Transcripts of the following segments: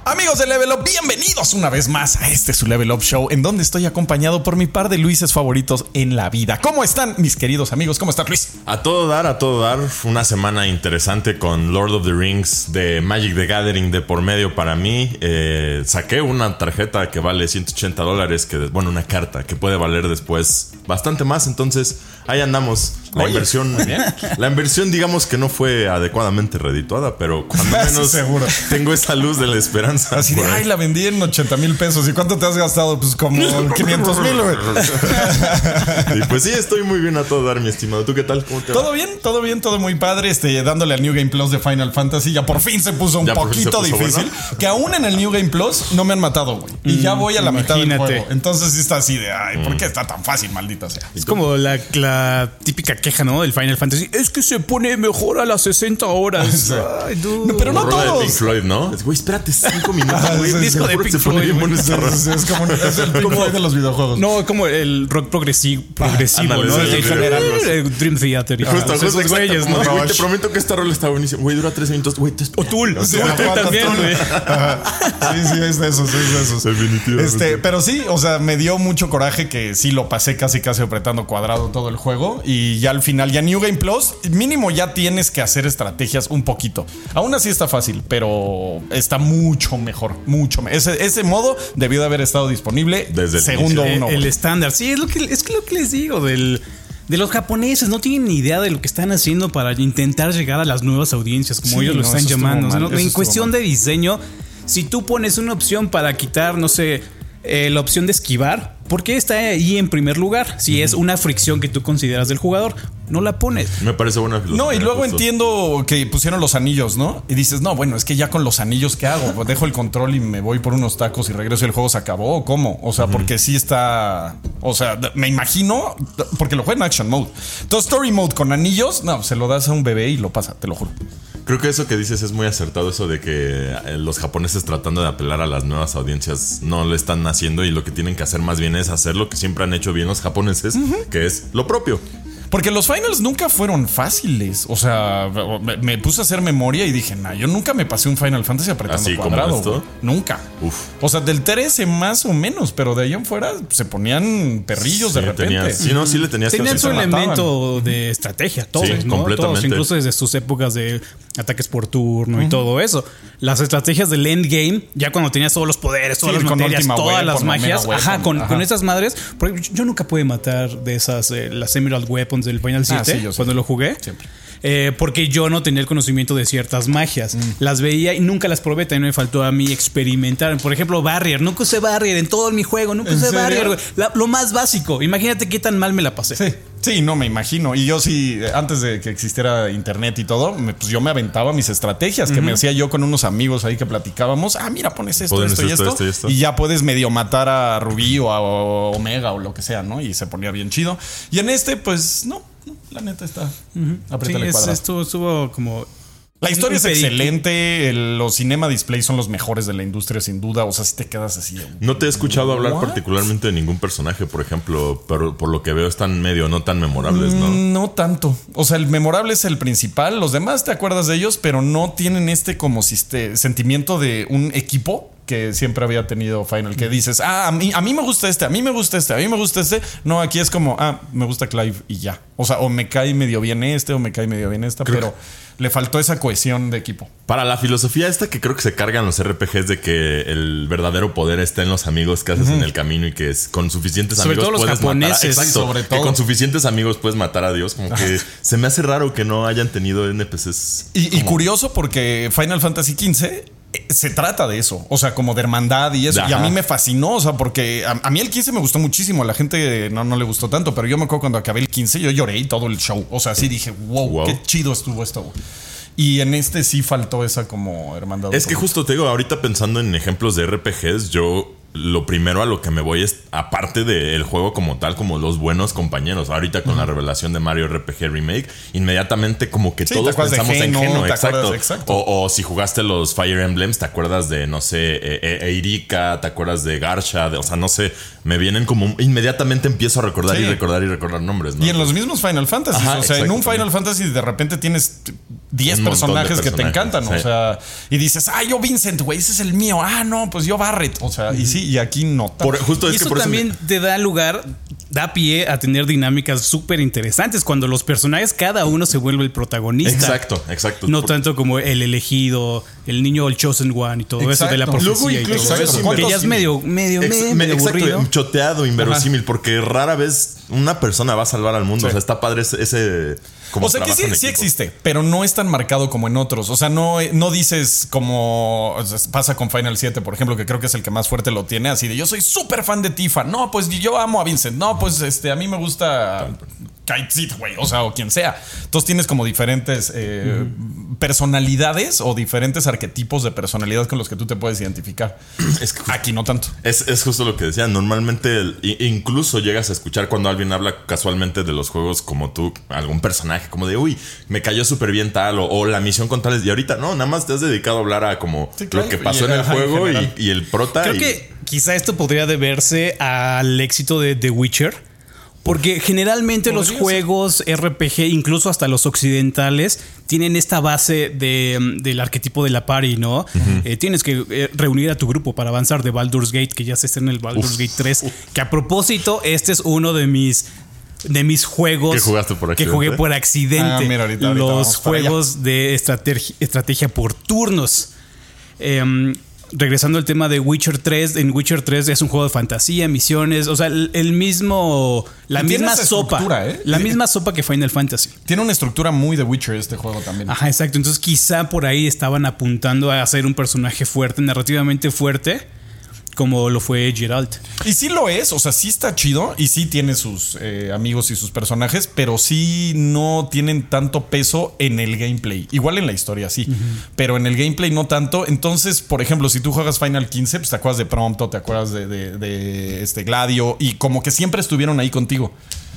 Amigos de Level Up, bienvenidos una vez más a este su Level Up Show, en donde estoy acompañado por mi par de Luises favoritos en la vida. ¿Cómo están, mis queridos amigos? ¿Cómo estás, Luis? A todo dar. Una semana interesante con Lord of the Rings de Magic the Gathering de por medio para mí. Saqué una tarjeta que vale $180, una carta que puede valer después bastante más. Entonces, ahí andamos. La inversión, digamos que no fue adecuadamente redituada, pero cuando menos seguro. Tengo esa luz de la esperanza. Así de, la vendí en $80,000. ¿Y cuánto te has gastado? Pues como 500,000, güey. Y pues sí, estoy muy bien a todo dar, mi estimado. ¿Tú qué tal? ¿Cómo te va? Todo bien, todo muy padre. Dándole al New Game Plus de Final Fantasy. Ya por fin se puso un poquito difícil. Bueno. Que aún en el New Game Plus no me han matado, güey. Y ya voy a la mitad del juego. Entonces sí está así de, ¿por qué está tan fácil, maldita sea? Es como la típica queja, ¿no? Del Final Fantasy. Es que se pone mejor a las 60 horas. Ay, no, pero no todos. De Pink Floyd, ¿no? Güey, espérate 5 minutos. Disco de Pink Floyd. Es como el Pink Floyd de los videojuegos. No, como el rock progresivo, ¿no? En general. Dream Theater. Justo esos güeyes, ¿no? Te prometo que esta rola está buenísima. Güey, dura 3 minutos. Güey, o Tool. También, güey. Sí, es de esos. Definitivamente. Pero sí, o sea, me dio mucho coraje que sí lo pasé casi apretando cuadrado todo el juego. Y ya al final, ya New Game Plus, mínimo ya tienes que hacer estrategias un poquito. Aún así está fácil, pero está mucho mejor. Ese modo debió de haber estado disponible desde el segundo uno. El estándar. Sí, es lo que les digo de los japoneses. No tienen ni idea de lo que están haciendo para intentar llegar a las nuevas audiencias, como ellos lo están llamando. En cuestión de diseño, si tú pones una opción para quitar, no sé, la opción de esquivar, ¿por qué está ahí en primer lugar? Si es una fricción que tú consideras del jugador, no la pones. Me parece buena filosofía. No, y luego entiendo que pusieron los anillos, ¿no? Y dices, no, bueno, es que ya con los anillos, ¿qué hago? Pues dejo el control y me voy por unos tacos y regreso y el juego se acabó, ¿o cómo? O sea, porque sí está... O sea, me imagino, porque lo juega en Action Mode. Entonces, Story Mode con anillos, no, se lo das a un bebé y lo pasa, te lo juro. Creo que eso que dices es muy acertado, eso de que los japoneses tratando de apelar a las nuevas audiencias no lo están haciendo, y lo que tienen que hacer más bien es hacer lo que siempre han hecho bien los japoneses, que es lo propio. Porque los finals nunca fueron fáciles. O sea, me puse a hacer memoria y dije, yo nunca me pasé un Final Fantasy apretando ¿así cuadrado. como esto? Nunca. Uf. O sea, del 13 más o menos, pero de ahí en fuera se ponían perrillos de repente. Sí le tenías tenían que su elemento de estrategia, todos, ¿no? Completamente. Todos, incluso desde sus épocas de ataques por turno y todo eso. Las estrategias del endgame, ya cuando tenías todos los poderes, todas las materias, todas las magias, con esas madres. Porque yo nunca pude matar de esas, las Emerald Weapons del Final 7, cuando lo jugué. Siempre. Porque yo no tenía el conocimiento de ciertas magias. Las veía y nunca las probé. También me faltó a mí experimentar. Por ejemplo, Barrier. Nunca usé Barrier en todo mi juego. Nunca usé Barrier. Lo más básico. Imagínate qué tan mal me la pasé. Sí, no me imagino. Y yo sí, antes de que existiera internet y todo, pues yo me aventaba mis estrategias que me hacía yo con unos amigos ahí que platicábamos. Mira, pones esto y esto. Y ya puedes medio matar a Rubí o a Omega o lo que sea, ¿no? Y se ponía bien chido. Y en pues no. La neta está. Apriétale cuadrado. Esto estuvo como... La historia es excelente. Los cinema displays son los mejores de la industria, sin duda. O sea, si te quedas así. No te he escuchado hablar particularmente de ningún personaje, por ejemplo, pero por lo que veo están medio no tan memorables, ¿no? No tanto. O sea, el memorable es el principal. Los demás te acuerdas de ellos, pero no tienen como sentimiento de un equipo que siempre había tenido Final, que dices, a mí me gusta a mí me gusta a mí me gusta este. No, aquí es como, me gusta Clive y ya. O sea, o me cae medio bien o me cae medio bien esta, pero le faltó esa cohesión de equipo. Para la filosofía que creo que se cargan los RPGs de que el verdadero poder está en los amigos que haces en el camino, y que con suficientes sobre amigos todo puedes japoneses, matar. Exacto, sobre todo. Que con suficientes amigos puedes matar a Dios. Como que se me hace raro que no hayan tenido NPCs. Y curioso, porque Final Fantasy XV se trata de eso, o sea, como de hermandad y eso. Y a mí me fascinó, o sea, porque a mí el 15 me gustó muchísimo. A la gente no le gustó tanto, pero yo me acuerdo cuando acabé el 15, yo lloré y todo el show. O sea, sí dije, wow. Qué chido estuvo esto. Y en sí faltó esa como hermandad. Es que justo te digo, ahorita pensando en ejemplos de RPGs, yo lo primero a lo que me voy es, aparte del juego como tal, como los buenos compañeros. Ahorita con la revelación de Mario RPG Remake, inmediatamente como que todos pensamos en Geno. Exacto. O si jugaste los Fire Emblems, te acuerdas de, no sé, Eirika, te acuerdas de Garsha, o sea, no sé, me vienen como inmediatamente empiezo a recordar y recordar nombres, ¿no? Y en los mismos Final Fantasy, o sea, en un Final Fantasy de repente tienes 10 personajes que te encantan, sí. O sea, y dices, yo Vincent, güey, ese es el mío. No, pues yo Barret. O sea, y sí, y aquí no. Justo y eso también te da lugar, da pie a tener dinámicas súper interesantes cuando los personajes, cada uno se vuelve el protagonista. Exacto. No tanto como el elegido, el niño, el chosen one y todo eso de la profecía. Luego incluso y todo eso. Que ya es medio aburrido. Choteado, inverosímil, porque rara vez una persona va a salvar al mundo. Sí. O sea, está padre ese o sea que sí existe, pero no es tan marcado como en otros. O sea, no dices como pasa con Final 7, por ejemplo, que creo que es el que más fuerte lo tiene, así de yo soy súper fan de Tifa. No, pues yo amo a Vincent. No, pues a mí me gusta Kite, güey, o sea, o quien sea. Entonces tienes como diferentes personalidades o diferentes arquetipos de personalidad con los que tú te puedes identificar. Aquí no tanto. Es justo lo que decía. Normalmente incluso llegas a escuchar cuando alguien habla casualmente de los juegos como tú, algún personaje como de, uy, me cayó súper bien tal o la misión con tales. Y ahorita no, nada más te has dedicado a hablar a como lo que pasó en el juego y el prota. Creo que quizá esto podría deberse al éxito de The Witcher. Porque generalmente los juegos RPG, incluso hasta los occidentales, tienen esta base del arquetipo de la party, ¿no? Tienes que reunir a tu grupo para avanzar de Baldur's Gate, que ya se está en el Baldur's Gate 3. Que a propósito, este es uno de mis juegos que jugué por accidente. Mira, ahorita los juegos de estrategia por turnos. Regresando al tema de Witcher 3, en Witcher 3 es un juego de fantasía, misiones, o sea, la misma sopa, la misma sopa que Final Fantasy. Tiene una estructura muy de Witcher este juego también. Ajá, exacto. Entonces quizá por ahí estaban apuntando a hacer un personaje fuerte, narrativamente fuerte, como lo fue Geralt. Y sí lo es, o sea, sí está chido y sí tiene sus amigos y sus personajes, pero sí no tienen tanto peso en el gameplay. Igual en la historia, sí, pero en el gameplay no tanto. Entonces, por ejemplo, si tú juegas Final 15, pues te acuerdas de Prompto, te acuerdas de Gladio y como que siempre estuvieron ahí contigo.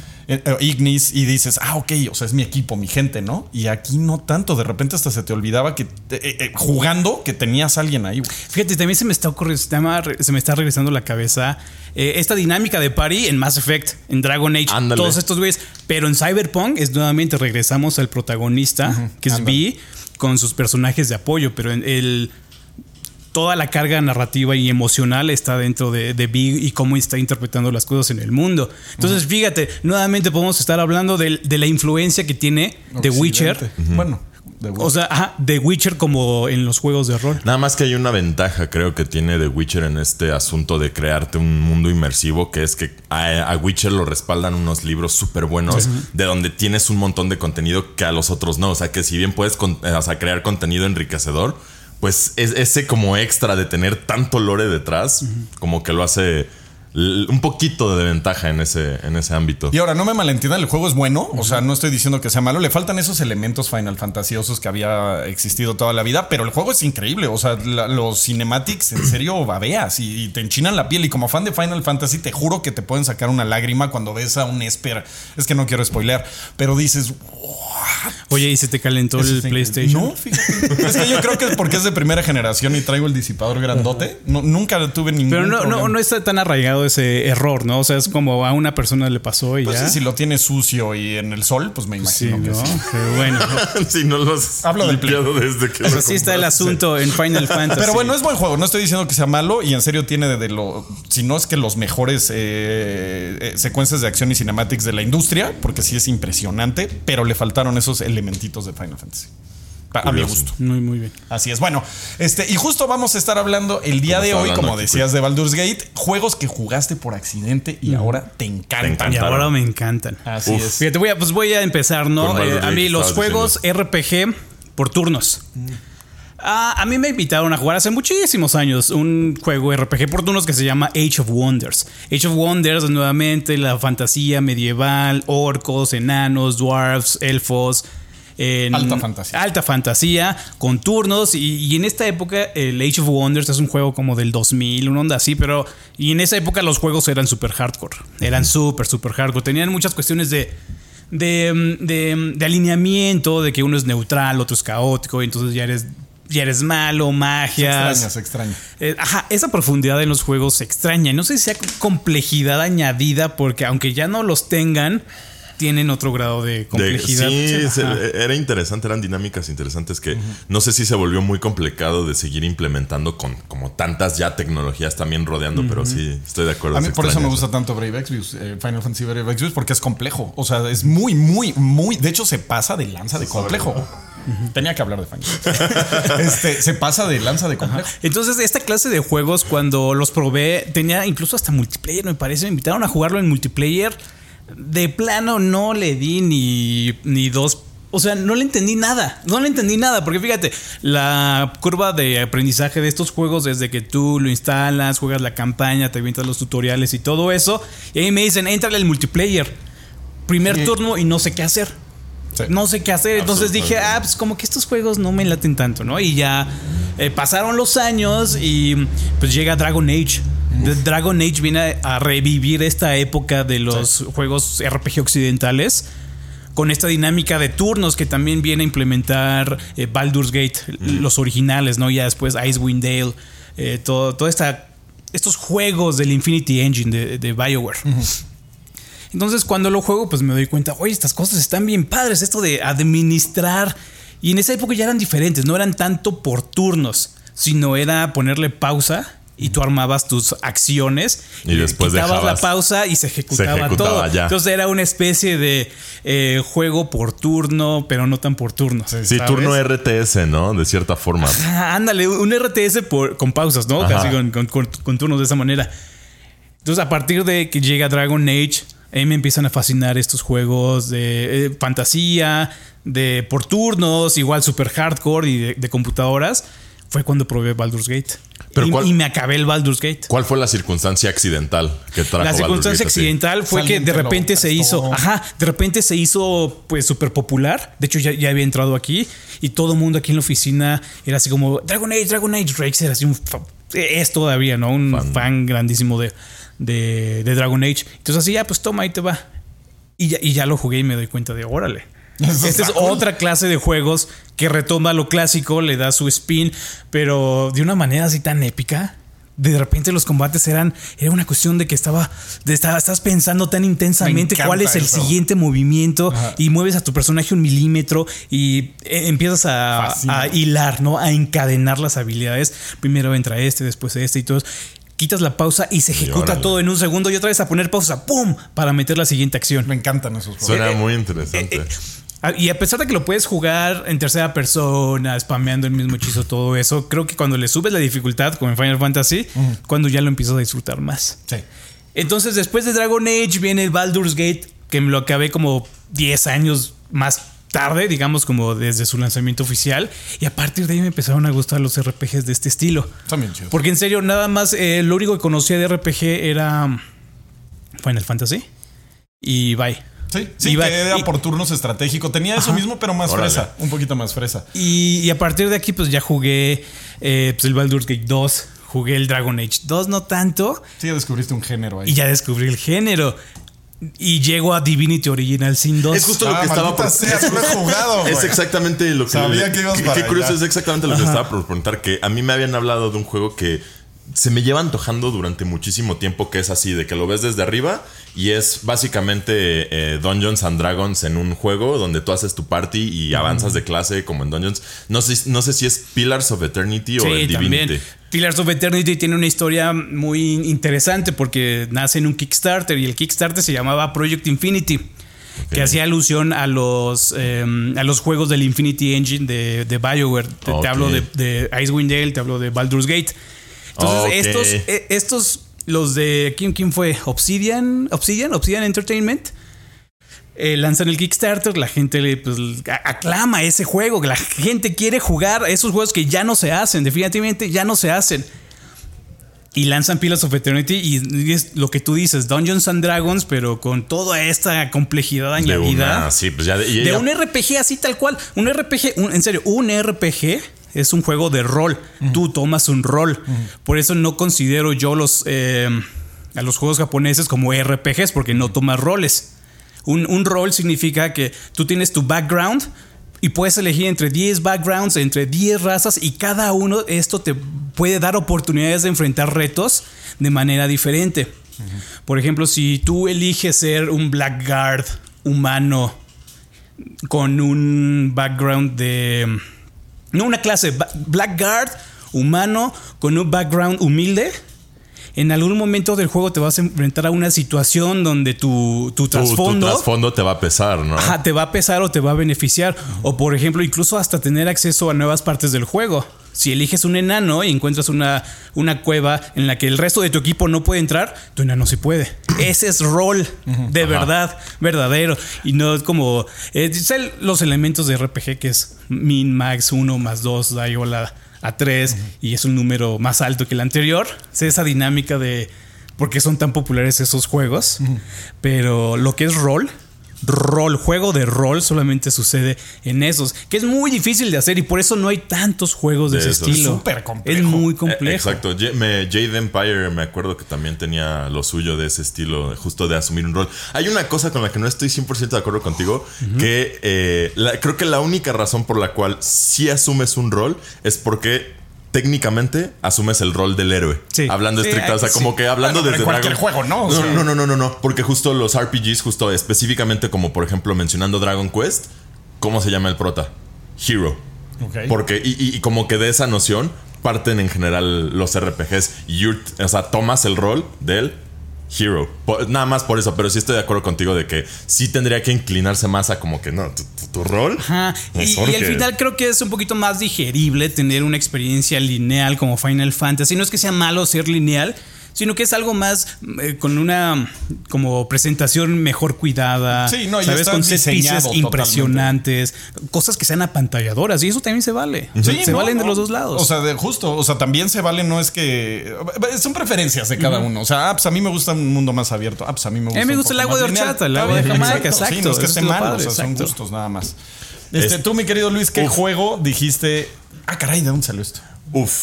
Ignis, y dices, ok, o sea, es mi equipo, mi gente, ¿no? Y aquí no tanto, de repente hasta se te olvidaba que jugando que tenías a alguien ahí. Fíjate, también se me está regresando la cabeza esta dinámica de party en Mass Effect, en Dragon Age, todos estos güeyes, pero en Cyberpunk es nuevamente regresamos al protagonista, que es V, con sus personajes de apoyo, pero toda la carga narrativa y emocional está dentro de Big y cómo está interpretando las cosas en el mundo. Entonces, fíjate, nuevamente podemos estar hablando de la influencia que tiene The Witcher. Bueno, o sea, The Witcher como en los juegos de rol. Nada más que hay una ventaja, creo que tiene The Witcher en este asunto de crearte un mundo inmersivo, que es que a Witcher lo respaldan unos libros súper buenos, de donde tienes un montón de contenido que a los otros no. O sea, que si bien puedes crear contenido enriquecedor, pues ese como extra de tener tanto lore detrás, como que lo hace un poquito de ventaja en ese ámbito. Y ahora, no me malentiendan, el juego es bueno, o sea, no estoy diciendo que sea malo, le faltan esos elementos Final Fantasiosos que había existido toda la vida, pero el juego es increíble, o sea, los cinematics en serio babeas y te enchinan la piel, y como fan de Final Fantasy te juro que te pueden sacar una lágrima cuando ves a un Esper, es que no quiero spoilear, pero dices, what? Oye, ¿y se te calentó el PlayStation? No, fíjate. Es que yo creo que es porque es de primera generación y traigo el disipador grandote, nunca tuve ningún problema. Pero no está tan arraigado ese error, ¿no? O sea, es como a una persona le pasó y pues ya. Sí, si lo tiene sucio y en el sol, pues me imagino que sí. Pero bueno. Si no los hablo del limpiado desde que así está el asunto en Final Fantasy. Pero bueno, es buen juego. No estoy diciendo que sea malo y en serio tiene si no es que los mejores secuencias de acción y cinematics de la industria, porque sí es impresionante, pero le faltaron esos elementitos de Final Fantasy. A mi gusto. Muy bien. Así es. Bueno, y justo vamos a estar hablando el día de hoy, como decías, de Baldur's Gate, juegos que jugaste por accidente y ahora te encantan. Y ahora me encantan. Así es. Fíjate, voy a empezar, ¿no? A mí los juegos RPG por turnos. A mí me invitaron a jugar hace muchísimos años un juego RPG por turnos que se llama Age of Wonders. Age of Wonders es nuevamente la fantasía medieval, orcos, enanos, dwarves, elfos. Alta fantasía, con turnos. Y en esta época, el Age of Wonders es un juego como del 2000, una onda así, pero. Y en esa época los juegos eran súper hardcore. Eran súper hardcore. Tenían muchas cuestiones de alineamiento, de que uno es neutral, otro es caótico, y entonces ya eres malo, magias. Se extraña. Esa profundidad en los juegos se extraña. No sé si sea complejidad añadida, porque aunque ya no los tengan, tienen otro grado de complejidad. Era interesante, eran dinámicas interesantes que no sé si se volvió muy complicado de seguir implementando con como tantas ya tecnologías también rodeando, pero sí, estoy de acuerdo. A mí por eso me gusta tanto Brave Exvius, Final Fantasy Brave Exvius, porque es complejo. O sea, es muy, de hecho se pasa de lanza de complejo. Tenía que hablar de Final. Se pasa de lanza de complejo. Entonces, esta clase de juegos, cuando los probé, tenía incluso hasta multiplayer, me parece. Me invitaron a jugarlo en multiplayer. De plano no le di ni dos. O sea, no le entendí nada. Porque fíjate, la curva de aprendizaje de estos juegos, desde que tú lo instalas, juegas la campaña, te avientas los tutoriales y todo eso. Y ahí me dicen, éntrale al multiplayer. Primer turno y no sé qué hacer. Sí. No sé qué hacer. Entonces dije, pues como que estos juegos no me laten tanto, ¿no? Y ya pasaron los años y pues llega Dragon Age. Dragon Age viene a revivir esta época de los juegos RPG occidentales, con esta dinámica de turnos que también viene a implementar Baldur's Gate, los originales, ¿no? Ya después Icewind Dale, estos juegos del Infinity Engine de BioWare. Entonces, cuando lo juego, pues me doy cuenta, oye, estas cosas están bien padres, esto de administrar. Y en esa época ya eran diferentes, no eran tanto por turnos, sino era ponerle pausa y tú armabas tus acciones y después quitabas la pausa y se ejecutaba todo. Ya. Entonces era una especie de juego por turno, pero no tan por turno. Sí, turno RTS, ¿no? De cierta forma. Ándale, un RTS con pausas, ¿no? Casi con turnos de esa manera. Entonces, a partir de que llega Dragon Age, me empiezan a fascinar estos juegos de fantasía, de por turnos, igual super hardcore y de computadoras. Fue cuando probé Baldur's Gate. Y me acabé el Baldur's Gate. ¿Cuál fue la circunstancia accidental que trajo? La circunstancia accidental fue que de repente se hizo. De repente se hizo pues súper popular. De hecho, ya había entrado aquí. Y todo el mundo aquí en la oficina era así como Dragon Age. Rex era así es todavía, ¿no? Un fan grandísimo de Dragon Age. Entonces así, pues toma, ahí te va. Y ya lo jugué y me doy cuenta de órale. Esta es otra clase de juegos que retoma lo clásico, le da su spin, pero de una manera así tan épica. De repente los combates era una cuestión de que estás pensando tan intensamente cuál es el siguiente movimiento. Y mueves a tu personaje 1 milímetro y empiezas a hilar, ¿no? A encadenar las habilidades. Primero entra después y todo. Quitas la pausa y se ejecuta todo en un segundo y otra vez a poner pausa, ¡pum! Para meter la siguiente acción. Me encantan esos juegos. Suena muy interesante. Y a pesar de que lo puedes jugar en tercera persona, spameando el mismo hechizo, todo eso, creo que cuando le subes la dificultad, como en Final Fantasy, cuando ya lo empiezas a disfrutar más. Sí. Entonces, después de Dragon Age viene el Baldur's Gate, que me lo acabé como 10 años más tarde, digamos, como desde su lanzamiento oficial. Y a partir de ahí me empezaron a gustar los RPGs de este estilo. También chido. Porque en serio, nada más, lo único que conocía de RPG era Final Fantasy y bye. Sí, que era por turnos estratégico. Tenía eso mismo, pero más fresa. Un poquito más fresa. Y a partir de aquí, pues ya jugué pues el Baldur's Gate 2. Jugué el Dragon Age 2, no tanto. Sí, ya descubriste un género ahí. Y ya descubrí el género. Y llego a Divinity Original Sin 2. Es justo lo que estaba por jugado. Es exactamente lo que sabía que ibas para allá. Qué curioso, es exactamente lo que estaba por preguntar. Que a mí me habían hablado de un juego que se me lleva antojando durante muchísimo tiempo, que es así, de que lo ves desde arriba y es básicamente Dungeons and Dragons en un juego donde tú haces tu party y avanzas de clase como en Dungeons. No sé si es Pillars of Eternity o el Divinity. También. Pillars of Eternity tiene una historia muy interesante porque nace en un Kickstarter y el Kickstarter se llamaba Project Infinity. Que hacía alusión a los juegos del Infinity Engine de BioWare. Te hablo de Icewind Dale, te hablo de Baldur's Gate. Entonces, estos, los de ¿quién fue? Obsidian Entertainment. Lanzan el Kickstarter, la gente pues aclama ese juego, la gente quiere jugar esos juegos que ya no se hacen, definitivamente ya no se hacen. Y lanzan Pillars of Eternity y es lo que tú dices, Dungeons and Dragons, pero con toda esta complejidad añadida. De un RPG así tal cual. Un RPG, un RPG es un juego de rol. Tú tomas un rol. Por eso no considero yo a los juegos japoneses como RPGs, porque no tomas roles. Un rol significa que tú tienes tu background y puedes elegir entre 10 backgrounds, entre 10 razas, y cada uno esto te puede dar oportunidades de enfrentar retos de manera diferente. Por ejemplo, si tú eliges ser un Blackguard humano con un background de... No, una clase, Blackguard, humano, con un background humilde. En algún momento del juego te vas a enfrentar a una situación donde tu trasfondo... Tu trasfondo te va a pesar, ¿no? Ajá, te va a pesar o te va a beneficiar. O por ejemplo, incluso hasta tener acceso a nuevas partes del juego. Si eliges un enano y encuentras una cueva en la que el resto de tu equipo no puede entrar, tu enano sí puede. Ese es rol de verdad, verdadero. Y no es como... los elementos de RPG que es min, max, 1 más 2, da igual a 3 y es un número más alto que el anterior. Es esa dinámica de por qué son tan populares esos juegos. Pero lo que es juego de rol solamente sucede en esos, que es muy difícil de hacer y por eso no hay tantos juegos de ese estilo. Es súper complejo. Es muy complejo. Exacto. Jade Empire me acuerdo que también tenía lo suyo de ese estilo, justo de asumir un rol. Hay una cosa con la que no estoy 100% de acuerdo contigo, que creo que la única razón por la cual sí asumes un rol es porque técnicamente asumes el rol del héroe. Sí. Hablando estricto, o sea, como que hablando desde cualquier juego, ¿no? O sea, no, porque justo los RPGs, justo específicamente como por ejemplo mencionando Dragon Quest, ¿cómo se llama el prota? Hero. Okay. Porque y como que de esa noción parten en general los RPGs. O sea, tomas el rol del hero. Nada más por eso, pero sí estoy de acuerdo contigo de que sí tendría que inclinarse más a como que no, tu rol. Ajá. Y al final creo que es un poquito más digerible tener una experiencia lineal como Final Fantasy. No es que sea malo ser lineal, sino que es algo más con una como presentación mejor cuidada. Sí, no, ¿sabes? Con set pieces impresionantes, cosas que sean apantalladoras, y eso también se vale. Sí, se valen de los dos lados. O sea, también se vale, no es que son preferencias de cada uno. O sea, pues a mí me gusta un mundo más abierto. Pues a mí me gusta el agua de horchata, el agua de Jamaica, exacto. Sí, no es que esté mal, o sea, son gustos nada más. Tú, mi querido Luis, ¿qué juego dijiste? Ah, caray, ¿de dónde salió esto?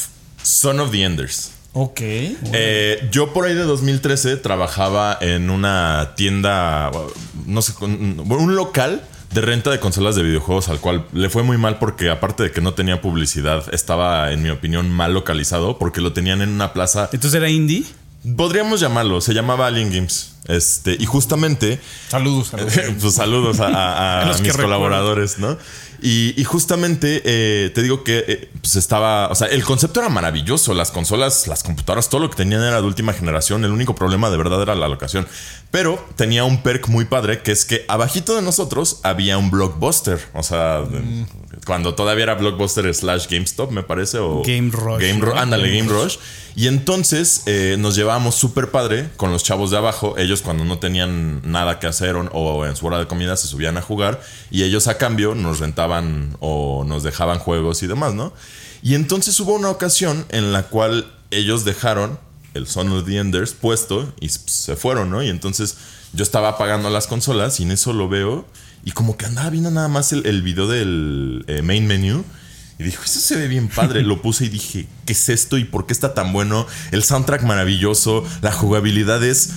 Son of the Enders. Ok. Yo por ahí de 2013 trabajaba en una tienda, no sé, un local de renta de consolas de videojuegos al cual le fue muy mal porque aparte de que no tenía publicidad, estaba, en mi opinión, mal localizado porque lo tenían en una plaza. ¿Entonces era indie? Podríamos llamarlo, se llamaba Alien Games. Y justamente... Saludos. Pues saludos a mis colaboradores, ¿no? Y justamente te digo que pues estaba... O sea, el concepto era maravilloso. Las consolas, las computadoras, todo lo que tenían era de última generación. El único problema de verdad era la locación. Pero tenía un perk muy padre, que es que abajito de nosotros había un Blockbuster. O sea, cuando todavía era Blockbuster / GameStop, me parece. O Game Rush. Ándale, Game Rush. Y entonces nos llevábamos súper padre con los chavos de abajo. Ellos cuando no tenían nada que hacer o en su hora de comida se subían a jugar. Y ellos a cambio nos rentaban o nos dejaban juegos y demás, ¿no? Y entonces hubo una ocasión en la cual ellos dejaron el Son of the Enders puesto y se fueron, ¿no? Y entonces yo estaba apagando las consolas y en eso lo veo y como que andaba viendo nada más el video del main menu. Y dijo, eso se ve bien padre. Lo puse y dije, ¿qué es esto? ¿Y por qué está tan bueno? El soundtrack maravilloso. La jugabilidad es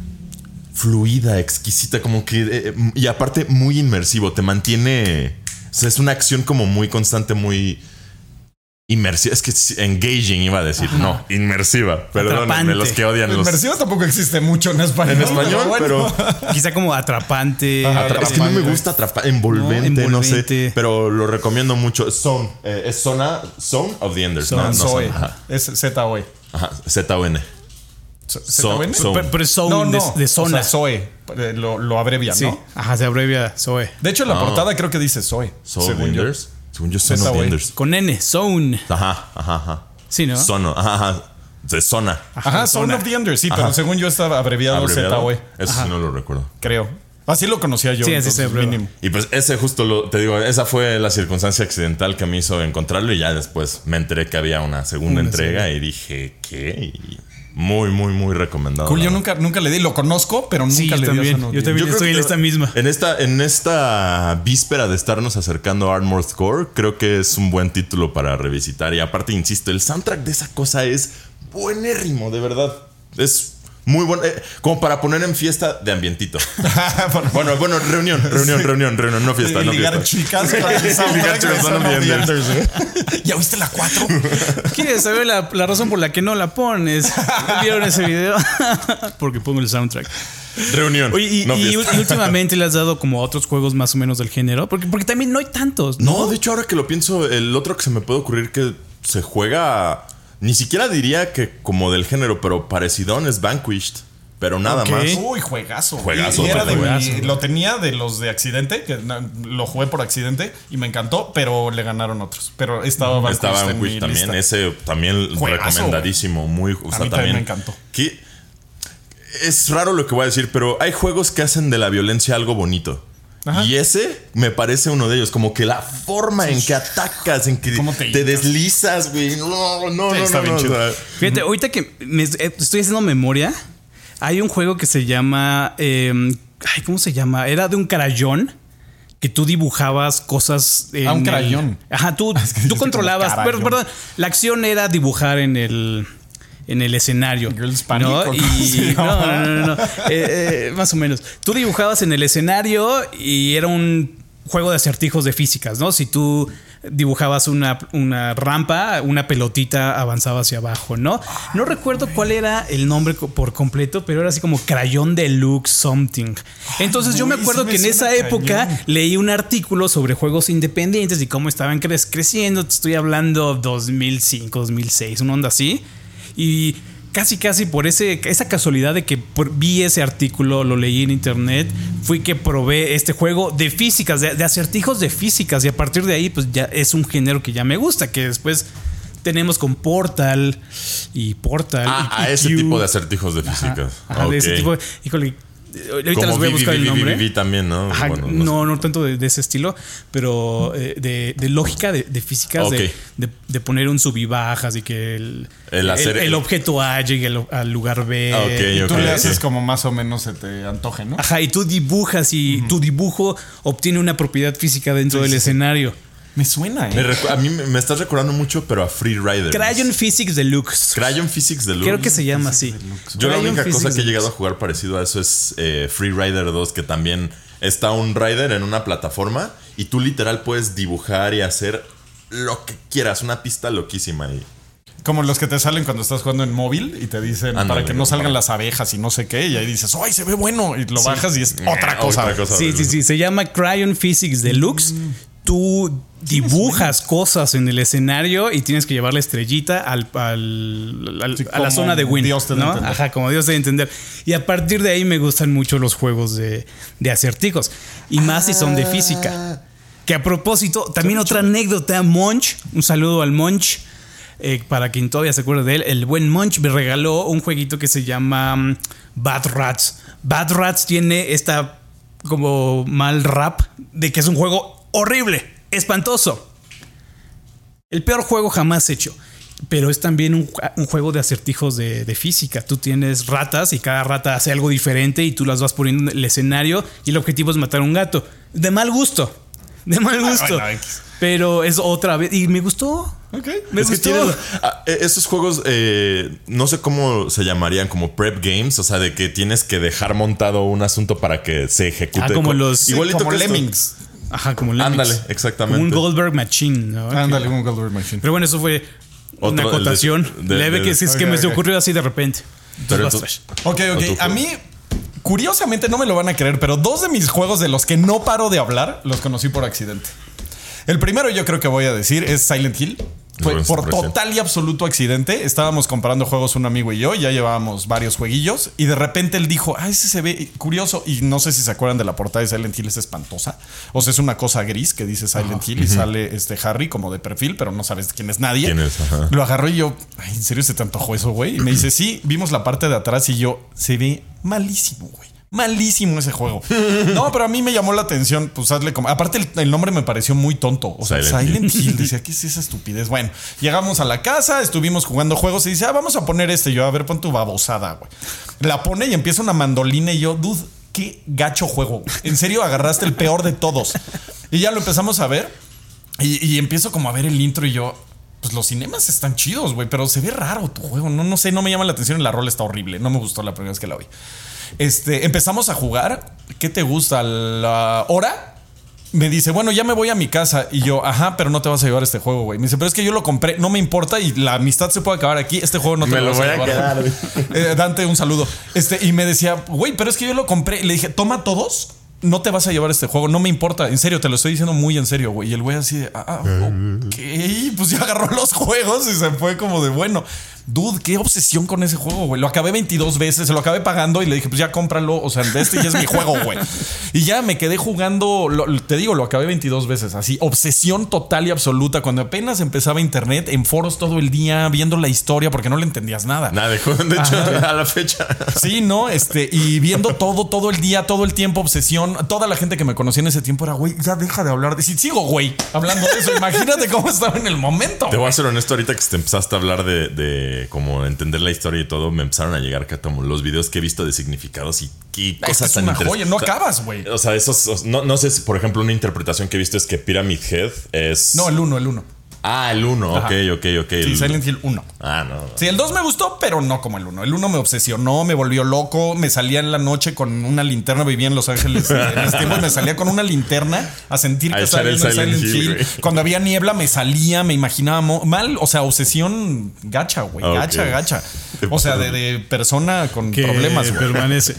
fluida, exquisita, como que... y aparte muy inmersivo. Te mantiene... O sea, es una acción como muy constante, muy... inmersiva. Es que engaging iba a decir. Ajá. No, inmersiva. Perdónenme los que odian los... Inmersiva tampoco existe mucho en español. En español, pero... Quizá como atrapante. Es que no me gusta atrapar. Envolvente, no sé. Pero lo recomiendo mucho. Zone. Es Zone of the Enders. Zoe. Es Z-O-E. Ajá. Z-O-N. ¿Z-O-N? Pero es Zone de zona. O sea, Zoe. Lo abrevian, sí. ¿no? Ajá, se abrevia Zoe. De hecho, la portada creo que dice Zoe. Según yo, Son of the Enders. Con N, Zone. Ajá. Sí, ¿no? Sono, ajá. De zona. Ajá, Son of the Enders, sí, pero según yo estaba abreviado Z-O-E. Eso sí no lo recuerdo. Creo. Así lo conocía yo. Sí, así se mínimo. Y pues ese justo te digo, esa fue la circunstancia accidental que me hizo encontrarlo y ya después me enteré que había una segunda entrega y dije, ¿qué? Y muy, muy, muy recomendado. Cool, yo nunca le di, lo conozco, pero nunca le di. Yo también estoy en esta misma. En esta víspera de estarnos acercando a Armored Core, creo que es un buen título para revisitar. Y aparte, insisto, el soundtrack de esa cosa es buenérrimo, de verdad. Es muy bueno, como para poner en fiesta de ambientito. Bueno, reunión, no fiesta, no ligar fiesta. Chicas con el soundtrack. ¿Ya viste la 4? ¿Quieres saber la razón por la que no la pones? ¿Vieron ese video? Porque pongo el soundtrack. Reunión. Oye, y últimamente le has dado como otros juegos más o menos del género. Porque también no hay tantos, ¿no? No, de hecho, ahora que lo pienso, el otro que se me puede ocurrir que se juega, ni siquiera diría que como del género, pero parecidón es Vanquished. Pero nada más. Uy, juegazo. Juegazo. Y era lo tenía de los de accidente, que lo jugué por accidente y me encantó, pero le ganaron otros. Pero estaba Vanquished también. Lista. Ese también juegazo, recomendadísimo. Muy, o sea, a mí también me encantó. Es raro lo que voy a decir, pero hay juegos que hacen de la violencia algo bonito. Ajá. Y ese me parece uno de ellos. Como que la forma en que atacas, en que te deslizas, güey. No. Está bien chido. Fíjate, ahorita que estoy haciendo memoria, hay un juego que se llama... ¿cómo se llama? Era de un crayón que tú dibujabas cosas... un crayón. Ajá, tú controlabas... Perdón, la acción era dibujar en el escenario. Girls Panic, ¿no? No. Más o menos. Tú dibujabas en el escenario y era un juego de acertijos de físicas, ¿no? Si tú dibujabas una rampa, una pelotita avanzaba hacia abajo, ¿no? No recuerdo cuál era el nombre por completo, pero era así como Crayón Deluxe Something. Entonces yo me acuerdo que en esa época leí un artículo sobre juegos independientes y cómo estaban creciendo. Te estoy hablando 2005, 2006, una onda así. Y casi por esa casualidad de que vi ese artículo, lo leí en internet, fui que probé este juego de físicas, de acertijos de físicas. Y a partir de ahí, pues ya es un género que ya me gusta, que después tenemos con Portal. A ese tipo de acertijos de físicas. Ajá, de ese tipo. Híjole, ahorita como les voy a buscar el nombre. También, ¿no? Ajá, bueno, no tanto de ese estilo, pero de lógica, de físicas, de poner un sub y bajas y que el objeto A llegue al lugar B. Y tú le haces como más o menos se te antoje, ¿no? Ajá, y tú dibujas y tu dibujo obtiene una propiedad física dentro del escenario. Me suena, A mí me estás recordando mucho, pero a Free Rider. Crayon Physics Deluxe. Crayon Physics Deluxe. Creo que se llama así. Yo la única cosa que he llegado a jugar parecido a eso es Free Rider 2, que también está un rider en una plataforma y tú literal puedes dibujar y hacer lo que quieras. Una pista loquísima ahí. Como los que te salen cuando estás jugando en móvil y te dicen para que no salgan las abejas y no sé qué. Y ahí dices, ¡ay, se ve bueno! Y lo bajas y es otra cosa. Sí. Se llama Crayon Physics Deluxe. Tú dibujas cosas en el escenario y tienes que llevar la estrellita a la zona de win, ¿no? Ajá, como Dios debe entender. Y a partir de ahí me gustan mucho los juegos de acertijos. Y más si son de física. Que a propósito, también otra anécdota, Monch. Un saludo al Monch. Para quien todavía se acuerde de él, el buen Monch me regaló un jueguito que se llama Bad Rats. Bad Rats tiene esta como mal rap de que es un juego horrible, espantoso. El peor juego jamás hecho. Pero es también un juego de acertijos de física. Tú tienes ratas y cada rata hace algo diferente y tú las vas poniendo en el escenario y el objetivo es matar a un gato. De mal gusto. Pero es otra vez. Y me gustó. Me gustó. Estos juegos, no sé cómo se llamarían, como prep games. O sea, de que tienes que dejar montado un asunto para que se ejecute. Como los como Lemmings. Ajá, como Lemmings. Ándale, exactamente. Como un Goldberg Machine, ¿no? Ándale, un Goldberg Machine. Pero bueno, eso fue una acotación leve que es que me se ocurrió así de repente. Ok. A mí, curiosamente, no me lo van a creer, pero dos de mis juegos de los que no paro de hablar los conocí por accidente. El primero, yo creo que voy a decir, es Silent Hill. Fue por total y absoluto accidente. Estábamos comprando juegos un amigo y yo. Ya llevábamos varios jueguillos. Y de repente él dijo, ese se ve curioso. Y no sé si se acuerdan de la portada de Silent Hill. Es espantosa. O sea, es una cosa gris que dice Silent Hill. Y sale Harry como de perfil, pero no sabes quién es nadie. Lo agarró y yo, ¿en serio se te antojó eso, güey? Y me dice, sí, vimos la parte de atrás. Y yo, se ve malísimo, güey. Malísimo ese juego. No, pero a mí me llamó la atención. Pues hazle como. Aparte, el nombre me pareció muy tonto. O sea, Silent Hill. Decía, ¿qué es esa estupidez? Bueno, llegamos a la casa, estuvimos jugando juegos y dice, vamos a poner este. Yo, a ver, pon tu babosada, güey. La pone y empieza una mandolina y yo, dude, qué gacho juego. En serio, agarraste el peor de todos. Y ya lo empezamos a ver y empiezo como a ver el intro y yo, pues los cinemas están chidos, güey, pero se ve raro tu juego. No sé, no me llama la atención y la rol está horrible. No me gustó la primera vez que la vi. Empezamos a jugar. ¿Qué te gusta? ¿La hora? me dice, bueno, ya me voy a mi casa. Y yo, ajá, pero no te vas a llevar este juego, güey. Me dice, pero es que yo lo compré, no me importa y la amistad se puede acabar aquí. Este juego no te lo vas a llevar. Dante, un saludo. Y me decía, güey, pero es que yo lo compré. Y le dije, toma todos. No te vas a llevar este juego, no me importa. En serio, te lo estoy diciendo muy en serio, güey. Y el güey así de, ok. Pues ya agarró los juegos y se fue como de, bueno, dude, qué obsesión con ese juego, güey. Lo acabé 22 veces, se lo acabé pagando y le dije, pues ya cómpralo. O sea, ya es mi juego, güey. Y ya me quedé jugando, te digo, lo acabé 22 veces. Así, obsesión total y absoluta. Cuando apenas empezaba internet, en foros todo el día, viendo la historia, porque no le entendías nada. Nada, de hecho, a la fecha. Sí, ¿no? Y viendo todo el día, todo el tiempo, obsesión. Toda la gente que me conocía en ese tiempo era, güey, ya deja de hablar de... Si sigo, güey, hablando de eso, imagínate cómo estaba en el momento. Te voy a ser honesto, ahorita que te empezaste a hablar de como entender la historia y todo, me empezaron a llegar como los videos que he visto de significados y qué cosas tan interesantes. Joya, no acabas, güey. O sea, no sé si, por ejemplo, una interpretación que he visto es que Pyramid Head es... No, el 1. Ah, el 1, ok. Sí, Silent Hill 1. Ah, no. Sí, el 2 me gustó, pero no como el 1. El 1 me obsesionó, me volvió loco. Me salía en la noche con una linterna, vivía en Los Ángeles en ese tiempo, me salía con una linterna a sentir que estaba viendo Silent Hill. Cuando había niebla me salía, me imaginaba mal. O sea, obsesión gacha, güey. Gacha. O sea, de persona con problemas, güey. Permanece.